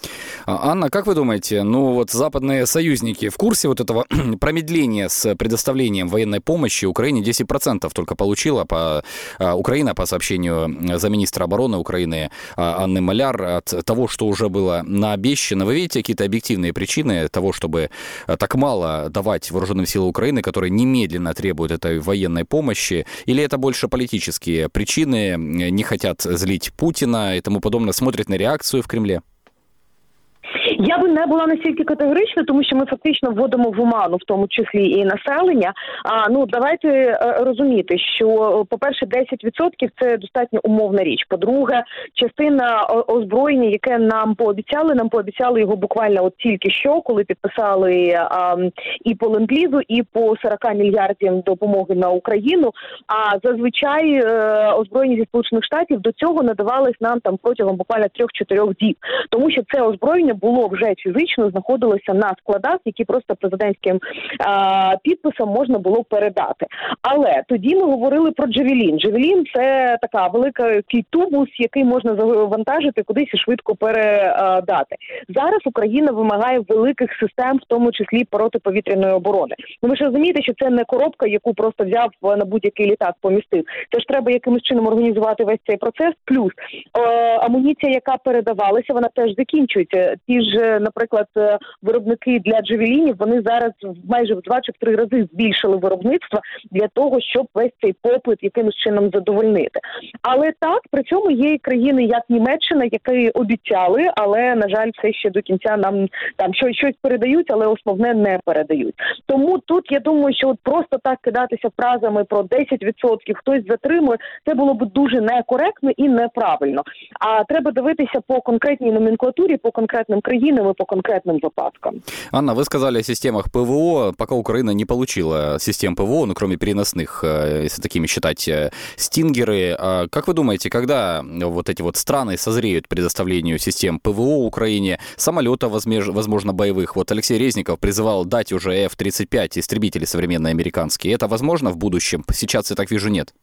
Анна, как вы думаете, ну вот западные союзники в курсе вот этого промедления с предоставлением военной помощи Украине? Десять процентов только получила по, а, Украина, по сообщению замминистра обороны Украины а, Анны Маляр, от того, что уже было наобещано. Вы видите какие-то объективные причины того, чтобы так мало давать вооруженным силам Украины, которые немедленно требуют этой военной помощи? Или это больше политические причины, не хотят злить Путина и тому подобное, смотрят на реакцию в Кремле? Я би не була настільки категорична, тому що ми фактично вводимо в оману, в тому числі і населення. А, ну, давайте е, розуміти, що, по-перше, десять відсотків – це достатньо умовна річ. По-друге, частина озброєння, яке нам пообіцяли, нам пообіцяли його буквально от тільки що, коли підписали а, і по ленд-лізу, і по сорок мільярдів допомоги на Україну. А зазвичай е, озброєння зі Сполучених Штатів до цього надавалось нам там протягом буквально трьох-чотирьох діб. Тому що це озброєння було вже фізично, знаходилося на складах, які просто президентським а, підписом можна було передати. Але тоді ми говорили про Джавелін. Джавелін – це така велика тубус, який можна завантажити кудись і швидко передати. Зараз Україна вимагає великих систем, в тому числі протиповітряної оборони. Ну, ви ж розумієте, що це не коробка, яку просто взяв на будь-який літак, помістив. Це ж треба якимось чином організувати весь цей процес. Плюс е, амуніція, яка передавалася, вона теж закінчується. Ті ж, наприклад, виробники для джавелінів, вони зараз майже в два чи в три рази збільшили виробництво для того, щоб весь цей попит якимось чином задовольнити. Але так, при цьому є і країни, як Німеччина, які обіцяли, але, на жаль, все ще до кінця нам там щось, щось передають, але основне не передають. Тому тут, я думаю, що от просто так кидатися фразами про десять відсотків хтось затримує, це було б дуже некоректно і неправильно. А треба дивитися по конкретній номенклатурі, по конкретним країнам и по конкретным выпадкам. Анна, вы сказали о системах ПВО. Пока Украина не получила систем ПВО, ну, кроме переносных, если такими считать, стингеры. Как вы думаете, когда вот эти вот страны созреют к предоставлению систем ПВО Украине, самолетов, возможно, боевых? Вот Алексей Резников призывал дать уже эф тридцать пять, истребители современные американские. Это возможно в будущем? Сейчас, я так вижу, нет.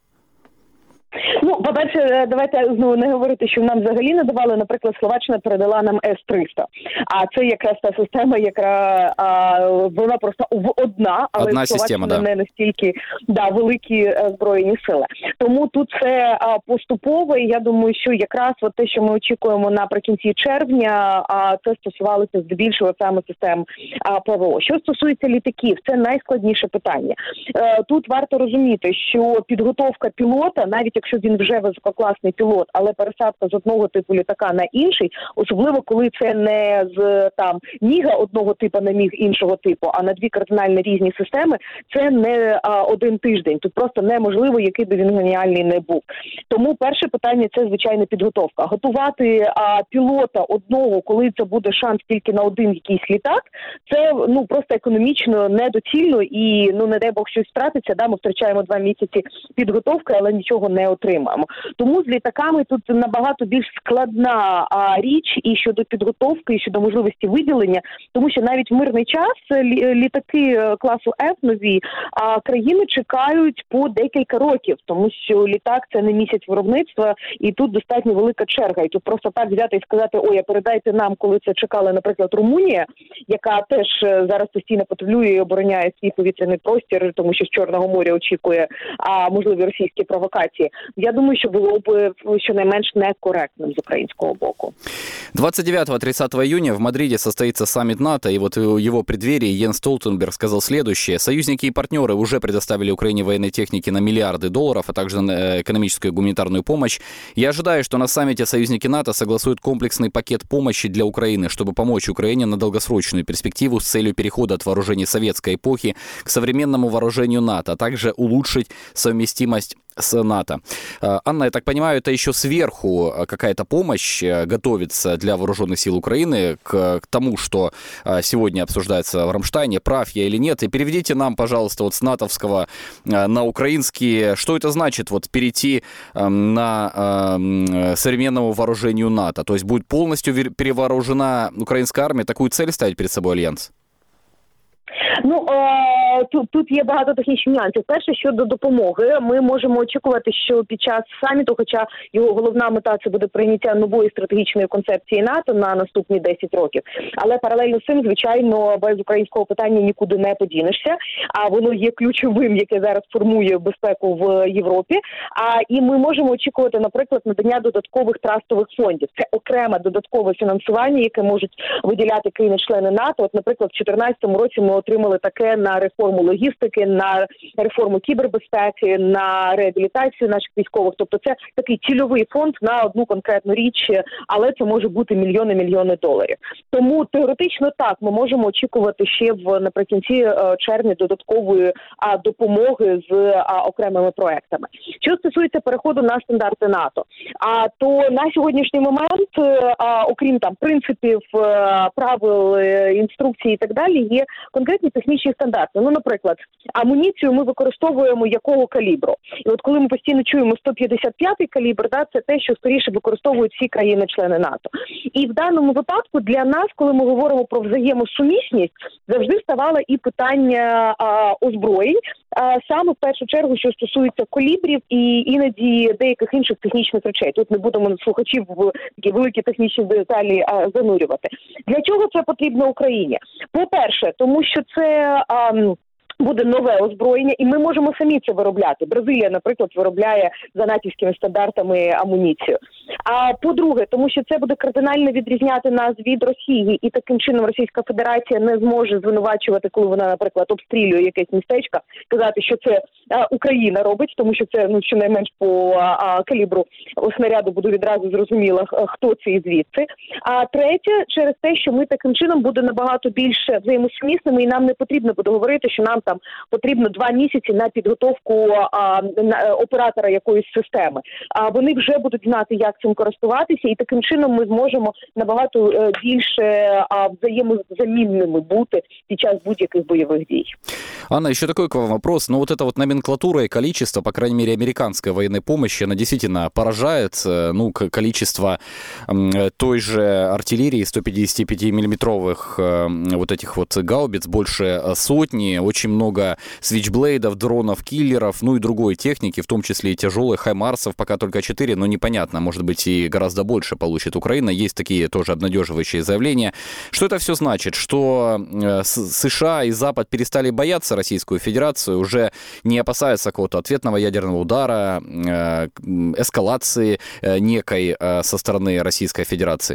Ну, по-перше, давайте знову не говорити, що нам взагалі не давали. Наприклад, Словаччина передала нам ес триста. А це якраз та система, яка а, вона просто одна, але одна Словаччина система, да. не настільки да, великі збройні сили. Тому тут це а, поступово, і я думаю, що якраз от те, що ми очікуємо наприкінці червня, а, це стосувалося здебільшого саме систем а, ПВО. Що стосується літаків, це найскладніше питання. А, тут варто розуміти, що підготовка пілота, навіть якщо він вже висококласний пілот, але пересадка з одного типу літака на інший, особливо коли це не з там міга одного типу на міг іншого типу, а на дві кардинально різні системи, це не а, один тиждень. Тут просто неможливо, який би він геніальний не був. Тому перше питання – це, звичайно, підготовка. Готувати а, пілота одного, коли це буде шанс тільки на один якийсь літак, це ну просто економічно недоцільно і, ну не дай Бог, щось втратиться, да, ми втрачаємо два місяці підготовки, але нічого не отримаємо. Тому з літаками тут набагато більш складна а, річ і щодо підготовки, і щодо можливості виділення, тому що навіть в мирний час лі, літаки класу F нові, а країни чекають по декілька років, тому що літак – це не місяць виробництва, і тут достатньо велика черга. І тут просто так взяти і сказати, ой, а передайте нам, коли це чекала, наприклад, Румунія, яка теж зараз постійно патрулює і обороняє свій повітряний простір, тому що з Чорного моря очікує а, можливі російські провокації. Я думаю, що було б щонайменш некорректным с украинского боку. двадцать девятого - тридцатого июня в Мадриде состоится саммит НАТО, и вот в его преддверии Йенс Столтенберг сказал следующее. Союзники и партнеры уже предоставили Украине военной техники на миллиарды долларов, а также экономическую и гуманитарную помощь. Я ожидаю, что на саммите союзники НАТО согласуют комплексный пакет помощи для Украины, чтобы помочь Украине на долгосрочную перспективу с целью перехода от вооружений советской эпохи к современному вооружению НАТО, а также улучшить совместимость с НАТО. Анна, я так понимаю, это еще сверху какая-то помощь готовится для вооруженных сил Украины к, к тому, что сегодня обсуждается в Рамштайне, прав я или нет. И переведите нам, пожалуйста, вот с натовского на украинский, что это значит вот перейти на современному вооружению НАТО? То есть будет полностью перевооружена украинская армия? Такую цель ставить перед собой Альянс? Ну, е, тут, тут є багато технічних нюансів. Перше, щодо допомоги, ми можемо очікувати, що під час саміту, хоча його головна мета – це буде прийняття нової стратегічної концепції НАТО на наступні десять років. Але паралельно з цим, звичайно, без українського питання нікуди не подінешся. А воно є ключовим, яке зараз формує безпеку в Європі. А і ми можемо очікувати, наприклад, надання додаткових трастових фондів. Це окреме додаткове фінансування, яке можуть виділяти країни-члени НАТО. От, наприклад, в дві тисячі чотирнадцятому році ми отримали таке на реформу логістики, на реформу кібербезпеки, на реабілітацію наших військових. Тобто це такий цільовий фонд на одну конкретну річ, але це може бути мільйони-мільйони доларів. Тому теоретично так, ми можемо очікувати ще в наприкінці червня додаткової а, допомоги з а, окремими проектами. Що стосується переходу на стандарти НАТО, а то на сьогоднішній момент, а, окрім там принципів, правил, інструкцій і так далі, є конкретні технічні стандарти. Ну, наприклад, амуніцію ми використовуємо якого калібру. І от коли ми постійно чуємо сто п'ятдесят п'ятий калібр, да, це те, що скоріше використовують всі країни-члени НАТО. І в даному випадку для нас, коли ми говоримо про взаємосумісність, завжди ставало і питання а, озброєнь, а, саме в першу чергу, що стосується калібрів і іноді деяких інших технічних речей. Тут не будемо слухачів в такі великі технічні деталі а, занурювати. Для чого це потрібно Україні? По-перше, тому що це а, буде нове озброєння, і ми можемо самі це виробляти. Бразилія, наприклад, виробляє за натівськими стандартами амуніцію. А по-друге, тому що це буде кардинально відрізняти нас від Росії, і таким чином Російська Федерація не зможе звинувачувати, коли вона, наприклад, обстрілює якесь містечко, казати, що це а, Україна робить, тому що це, ну, щонайменш по а, калібру снаряду буде відразу зрозуміло, хто це і звідси. А третє, через те, що ми таким чином буде набагато більше взаємосумісними, і нам не потрібно буде говорити, що нам там потрібно два місяці на підготовку а, на, оператора якоїсь системи. А вони вже будуть знати, як цим користуватися, і таким чином ми зможемо набагато е, більше а, взаимозаменными бути під час будь-яких бойових дій. Анна, еще такой к вам вопрос. Ну, вот эта вот номенклатура и количество, по крайней мере, американской военной помощи, она действительно поражает. Ну, количество той же артиллерии сто пятьдесят пять миллиметровых вот этих вот гаубиц больше сотни, очень много свитчблейдов, дронов, киллеров, ну и другой техники, в том числе и тяжелых хаймарсов, пока только четыре, но непонятно, может быть, и гораздо больше получит Украина. Есть такие тоже обнадеживающие заявления. Что это все значит? Что США и Запад перестали бояться Российскую Федерацию, уже не опасаются какого-то ответного ядерного удара, эскалации некой со стороны Российской Федерации?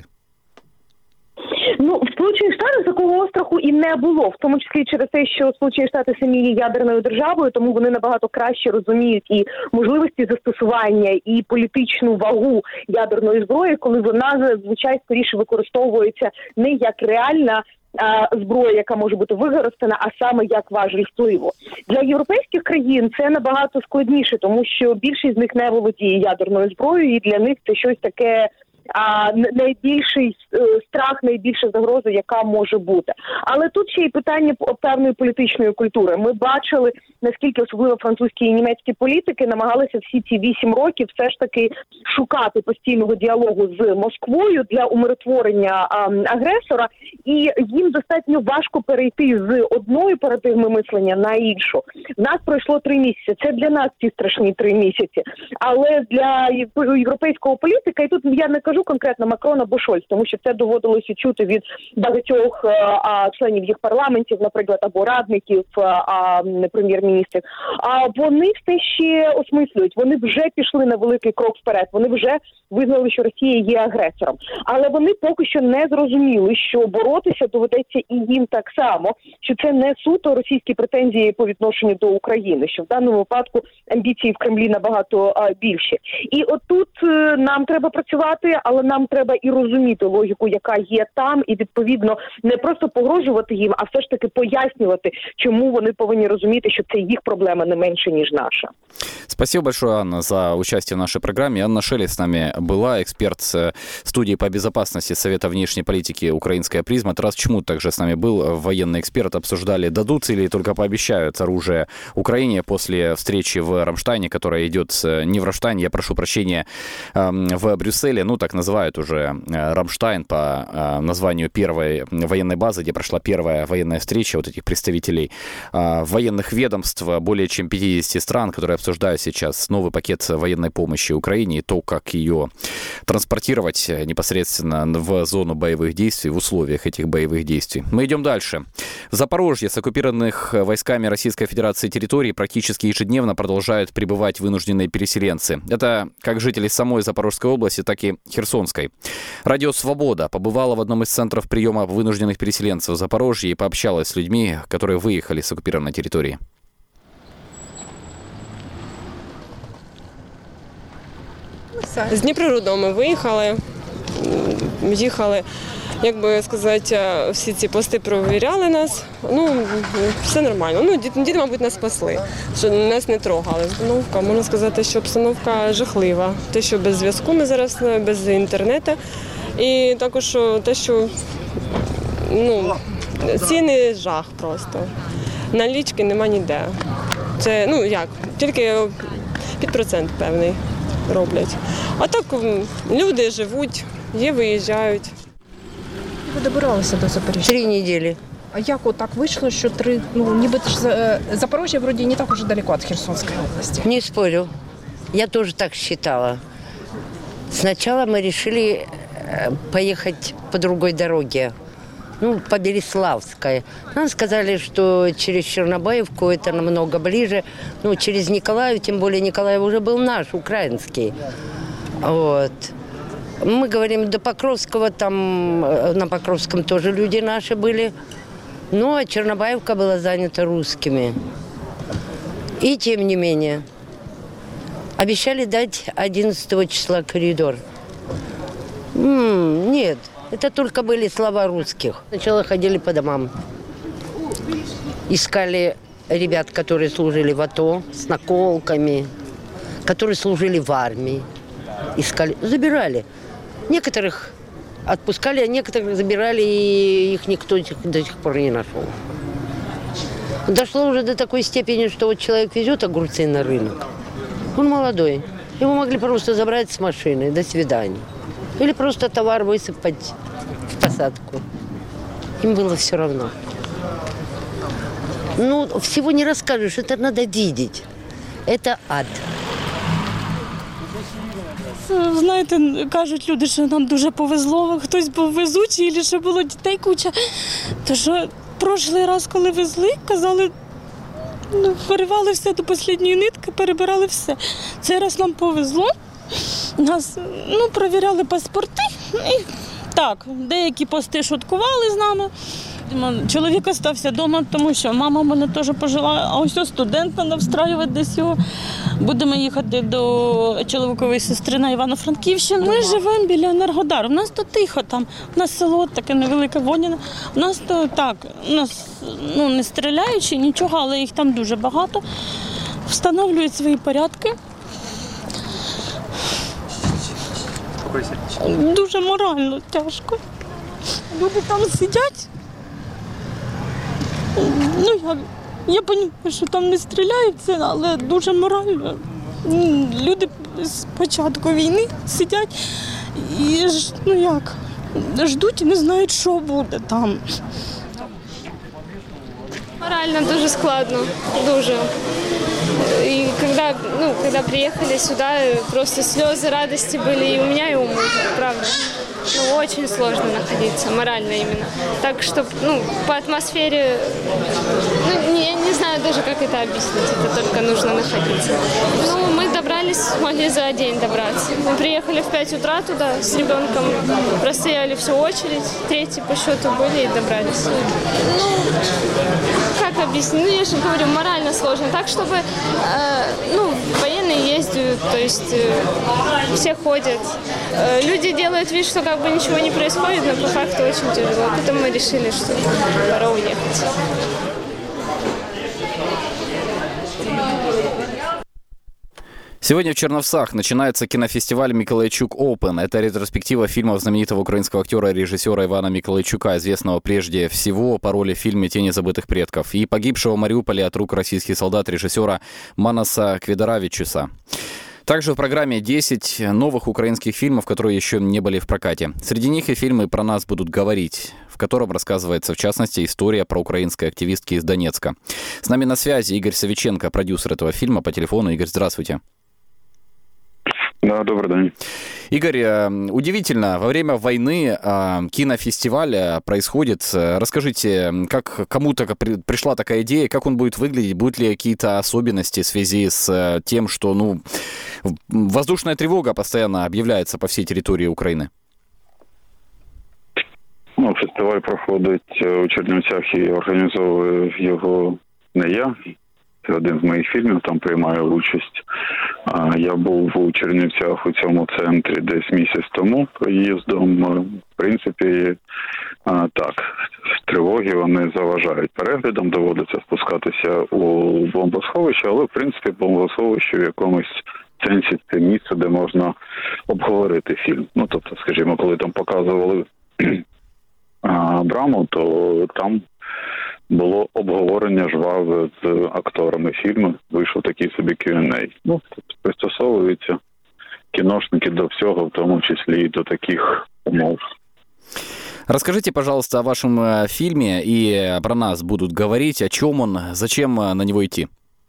Ну, в Сполучених Штатах такого остраху і не було, в тому числі через те, що Сполучені Штати самі є ядерною державою, тому вони набагато краще розуміють і можливості застосування, і політичну вагу ядерної зброї, коли вона зазвичай скоріше використовується не як реальна зброя, яка може бути використана, а саме як важіль впливу. Для європейських країн це набагато складніше, тому що більшість з них не володіє ядерною зброєю, і для них це щось таке а найбільший страх, найбільша загроза, яка може бути. Але тут ще й питання певної політичної культури. Ми бачили, наскільки особливо французькі і німецькі політики намагалися всі ці вісім років все ж таки шукати постійного діалогу з Москвою для умиротворення а, агресора, і їм достатньо важко перейти з одної парадигми мислення на іншу. В нас пройшло три місяці. Це для нас ці страшні три місяці. Але для європейського політика, і тут я не кажу конкретно Макрон або Шольц, тому що це доводилося чути від багатьох а, членів їх парламентів, наприклад, або радників а, прем'єр-міністрів. А вони все ще осмислюють. Вони вже пішли на великий крок вперед. Вони вже визнали, що Росія є агресором. Але вони поки що не зрозуміли, що боротися доведеться і їм так само, що це не суто російські претензії по відношенню до України, що в даному випадку амбіції в Кремлі набагато а, більші. І отут е, нам треба працювати, але нам треба і розуміти логіку, яка є там, і відповідно не просто погрожувати їм, а все ж таки пояснювати, чому вони повинні розуміти, що це їх проблема не менше, ніж наша. Спасибо большое, Анна, за участие в нашей программе. Анна Шелест с нами была, эксперт студии по безопасности Совета внешней политики «Украинская призма». Тарас Чмут также с нами был, военный эксперт. Обсуждали, дадут или только пообещают оружие Украине после встречи в Рамштайне, которая идет не в Рамштайне, я прошу прощения, в Брюсселе. Ну, так называют уже Рамштайн по названию первой военной базы, где прошла первая военная встреча вот этих представителей военных ведомств более чем пятидесяти стран, которые обсуждают сейчас новый пакет военной помощи Украине и то, как ее транспортировать непосредственно в зону боевых действий, в условиях этих боевых действий. Мы идем дальше. В Запорожье с оккупированных войсками Российской Федерации территорий практически ежедневно продолжают прибывать вынужденные переселенцы. Это как жители самой Запорожской области, так и Херсонской. Радио «Свобода» побывала в одном из центров приема вынужденных переселенцев в Запорожье и пообщалась с людьми, которые выехали с оккупированной территории. З Дніпрорудного ми виїхали, їхали, як би сказати, всі ці пости провіряли нас, ну, все нормально. Ну, діти, діти, мабуть, нас спасли, що нас не трогали. Обстановка, можна сказати, що обстановка жахлива. Те, що без зв'язку ми зараз, без інтернету, і також те, що, ну, ціни жах просто. Налічки нема ніде. Це, ну, як, тільки під процент певний роблять. А так люди живуть, є, виїжджають. Ви добиралися до Запоріжжя? Три недели. А як отак вийшло, що три, ну, нібито ж Запорожье вроде не так уже далеко от Херсонской области? Не спорю. Я тоже так считала. Сначала мы решили поехать по другой дороге, ну, по Береславской. Нам сказали, что через Чернобаевку это намного ближе, ну, через Николаев, тем более Николаев уже был наш, украинский. Вот. Мы говорим, до Покровского, там на Покровском тоже люди наши были, ну, а Чернобаевка была занята русскими. И тем не менее, обещали дать одиннадцатого числа коридор. М-м, нет. Это только были слова русских. Сначала ходили по домам. Искали ребят, которые служили в АТО с наколками, которые служили в армии. Искали, забирали. Некоторых отпускали, а некоторых забирали, и их никто до сих пор не нашел. Дошло уже до такой степени, что вот человек везет огурцы на рынок. Он молодой. Его могли просто забрать с машины. До свидания. Или просто товар высыпать в посадку. Им было все равно. Ну, всего не расскажешь, это надо видеть. Это ад. Знаєте, кажуть люди, що нам дуже повезло, хтось був везучий, або що було дітей куча. То що прошлий раз, коли везли, казали, ну, виривали все до останньої нитки, перебирали все. Цей раз нам повезло. Нас, ну, перевіряли паспорти, і так, деякі пости шуткували з нами. Чоловік залишився вдома, тому що мама в мене теж пожила, а ось студент треба встраювати десь його. Будемо їхати до чоловікової сестри на Івано-Франківщину. Ми живемо біля Енергодару, у нас то тихо там, у нас село таке невелике, Воніно. У нас то так, у нас, ну, не стріляючи, нічого, але їх там дуже багато. Встановлюють свої порядки. Дуже морально тяжко. Люди там сидять. Ну, я, я розумію, що там не стріляються, але дуже морально. Люди з початку війни сидять і, ну як, ждуть і не знають, що буде там. Морально дуже складно, дуже. И когда, ну, когда приехали сюда, просто слезы радости были и у меня, и у мужа, правда. Ну, очень сложно находиться, морально именно. Так, чтобы, ну, по атмосфере, ну, не, я не знаю даже, как это объяснить, это только нужно находиться. Ну, мы добрались, смогли за день добраться. Мы приехали в пять утра туда с ребенком, простояли всю очередь, третий по счету были и добрались. Ну, как объяснить? Ну, я же говорю, морально сложно. Так, чтобы, э, ну, военные ездят, то есть э, все ходят. Э, люди делают вид, что как бы ничего не происходит, но по факту очень тяжело. Потом мы решили, что пора уехать. Сегодня в Черновцах начинается кинофестиваль «Миколайчук Open». Это ретроспектива фильмов знаменитого украинского актера и режиссера Ивана Миколайчука, известного прежде всего по роли в фильме «Тени забытых предков», и погибшего в Мариуполе от рук российских солдат режиссера Манаса Кведаравичуса. Также в программе десять новых украинских фильмов, которые еще не были в прокате. Среди них и фильмы «Про нас будут говорить», в котором рассказывается, в частности, история про украинской активистки из Донецка. С нами на связи Игорь Савиченко, продюсер этого фильма, по телефону. Игорь, здравствуйте. Да, добрый день. Игорь, удивительно, во время войны кинофестиваль происходит. Расскажите, как кому-то пришла такая идея, как он будет выглядеть, будут ли какие-то особенности в связи с тем, что ну, воздушная тревога постоянно объявляется по всей территории Украины? Ну, фестиваль проходить у Чернівцях і організовує його не я. Це один з моїх фільмів, там приймаю участь. Я був у Чернівцях у цьому центрі десь місяць тому проїздом. В принципі, так, тривоги вони заважають переглядам, доводиться спускатися у бомбосховище, але в принципі бомбосховище в якомусь сенсі це місце, де можна обговорити фільм. Ну, тобто, скажімо, коли там показували браму, то там було обговорення жваве з акторами фільму, вийшов такий собі к'ю енд ей. Ну, тобто пристосовуються кіношники до всього, в тому числі і до таких умов. Расскажите, пожалуйста, о вашем фильме и про нас будут говорить, о чем он, зачем на него идти?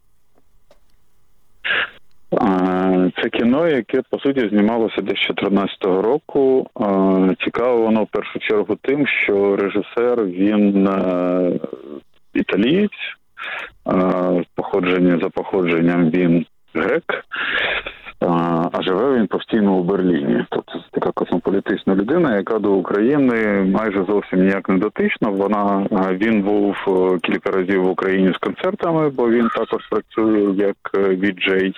Це кіно, яке, по суті, знімалося десь з чотирнадцятого року. Цікаво воно, в першу чергу, тим, що режисер, він італієць, походження, за походженням він грек, а живе він постійно у Берліні. Тобто це така космополітична людина, яка до України майже зовсім ніяк не дотична. Вона, він був кілька разів в Україні з концертами, бо він також працює як ві-джей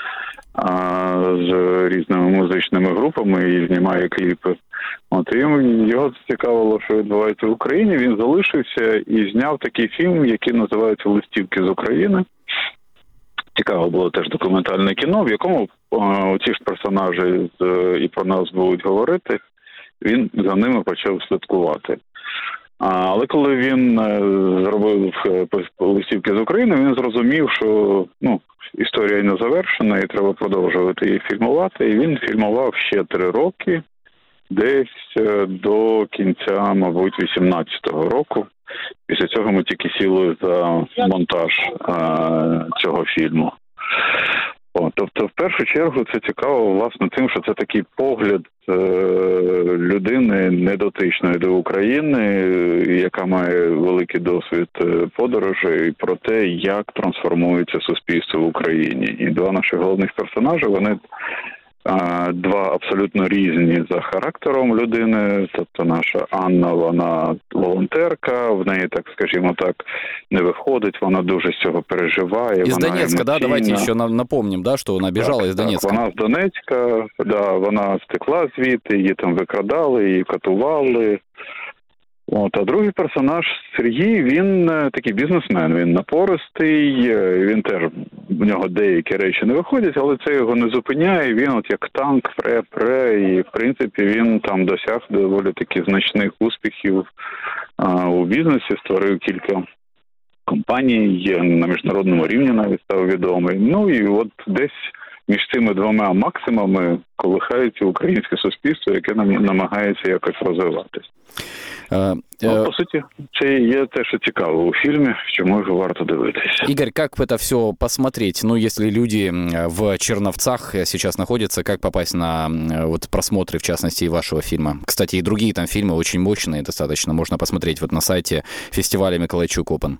з різними музичними групами і знімає кліпи. От і його цікавило, що відбувається в Україні. Він залишився і зняв такий фільм, який називається «Листівки з України». Цікаво було теж документальне кіно, в якому ці ж персонажі з «І про нас будуть говорити», він за ними почав слідкувати. Але коли він зробив «Листівки з України», він зрозумів, що ну, історія не завершена і треба продовжувати її фільмувати. І він фільмував ще три роки, десь до кінця, мабуть, вісімнадцятого року. Після цього ми тільки сіли за монтаж а, цього фільму. О, тобто, в першу чергу, це цікаво, власне, тим, що це такий погляд е- людини недотичної до України, яка має великий досвід подорожей, про те, як трансформується суспільство в Україні. І два наші головних персонажі, вони два абсолютно різні за характером людини. Тобто наша Анна, вона волонтерка, в неї, так скажімо так, не виходить, вона дуже з цього переживає. Из вона Донецка, емоційна. да? Давайте еще напомним, да, что она бежала так, из Донецка. Так, вона з Донецька, да, вона втекла звідти, її там викрадали, її катували. От, а другий персонаж Сергій, він такий бізнесмен, він напористий, він теж, в нього деякі речі не виходять, але це його не зупиняє, він от як танк пре-пре, і в принципі він там досяг доволі таких значних успіхів а, у бізнесі, створив кілька компаній, на міжнародному рівні навіть став відомий. Ну і от десь між цими двома максимумами колихається українське суспільство, яке нам намагається якось розвиватись. Uh, ну, по суті, це є те, що цікаво у фільмі, чому його варто дивитися. Игорь, как это все посмотреть? Ну, если люди в Черновцах сейчас находятся, как попасть на вот просмотры, в частности, и вашего фильма? Кстати, и другие там фильмы очень мощные достаточно. Можно посмотреть вот на сайте фестиваля Миколайчук Open.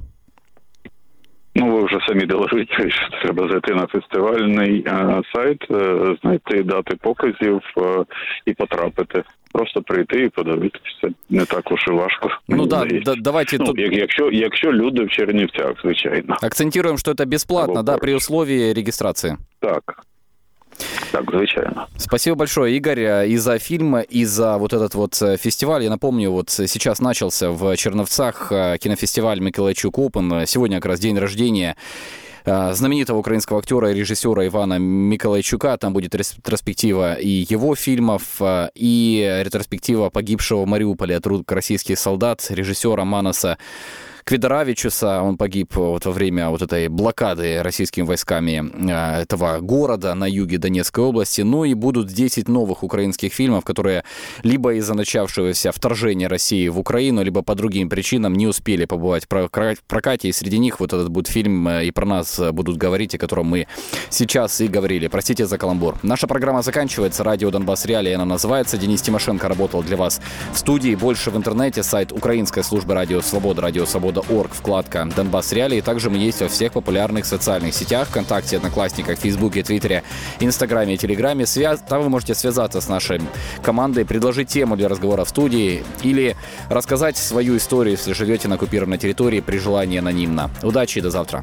Ну, ви вже самі доложите, що треба зайти на фестивальний а, сайт, а, знайти дати показів а, і потрапити. Просто прийти і подивитися. Не так уж і важко. Ну да, да, давайте... Ну, тут... якщо, якщо люди в Чернівцях, звичайно. Акцентируем, что это бесплатно, да, при условии регистрации. Так. Так, звичайно. Спасибо большое, Игорь, и за фильм, и за вот этот вот фестиваль. Я напомню, вот сейчас начался в Черновцах кинофестиваль Миколайчук Open. Сегодня как раз день рождения знаменитого украинского актера и режиссера Ивана Миколайчука. Там будет ретроспектива и его фильмов, и ретроспектива погибшего в Мариуполе от рук российских солдат, режиссера Манаса Кведоравичуса. Он погиб вот во время вот этой блокады российскими войсками этого города на юге Донецкой области. Ну и будут десять новых украинских фильмов, которые либо из-за начавшегося вторжения России в Украину, либо по другим причинам не успели побывать в прокате. И среди них вот этот будет фильм «И про нас будут говорить», о котором мы сейчас и говорили. Простите за каламбур. Наша программа заканчивается. Радио «Донбасс Реалии» она называется. Денис Тимошенко работал для вас в студии. Больше в интернете. Сайт украинской службы «Радио Свобода», радио свобода точка орг, вкладка «Донбасс Реалии». Также мы есть во всех популярных социальных сетях. ВКонтакте, Одноклассниках, Фейсбуке, Твиттере, Инстаграме и Телеграме. Связ... Там вы можете связаться с нашей командой, предложить тему для разговора в студии или рассказать свою историю, если живете на оккупированной территории, при желании анонимно. Удачи и до завтра.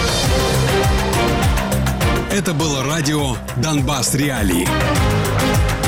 Это было радио «Донбасс Реалии».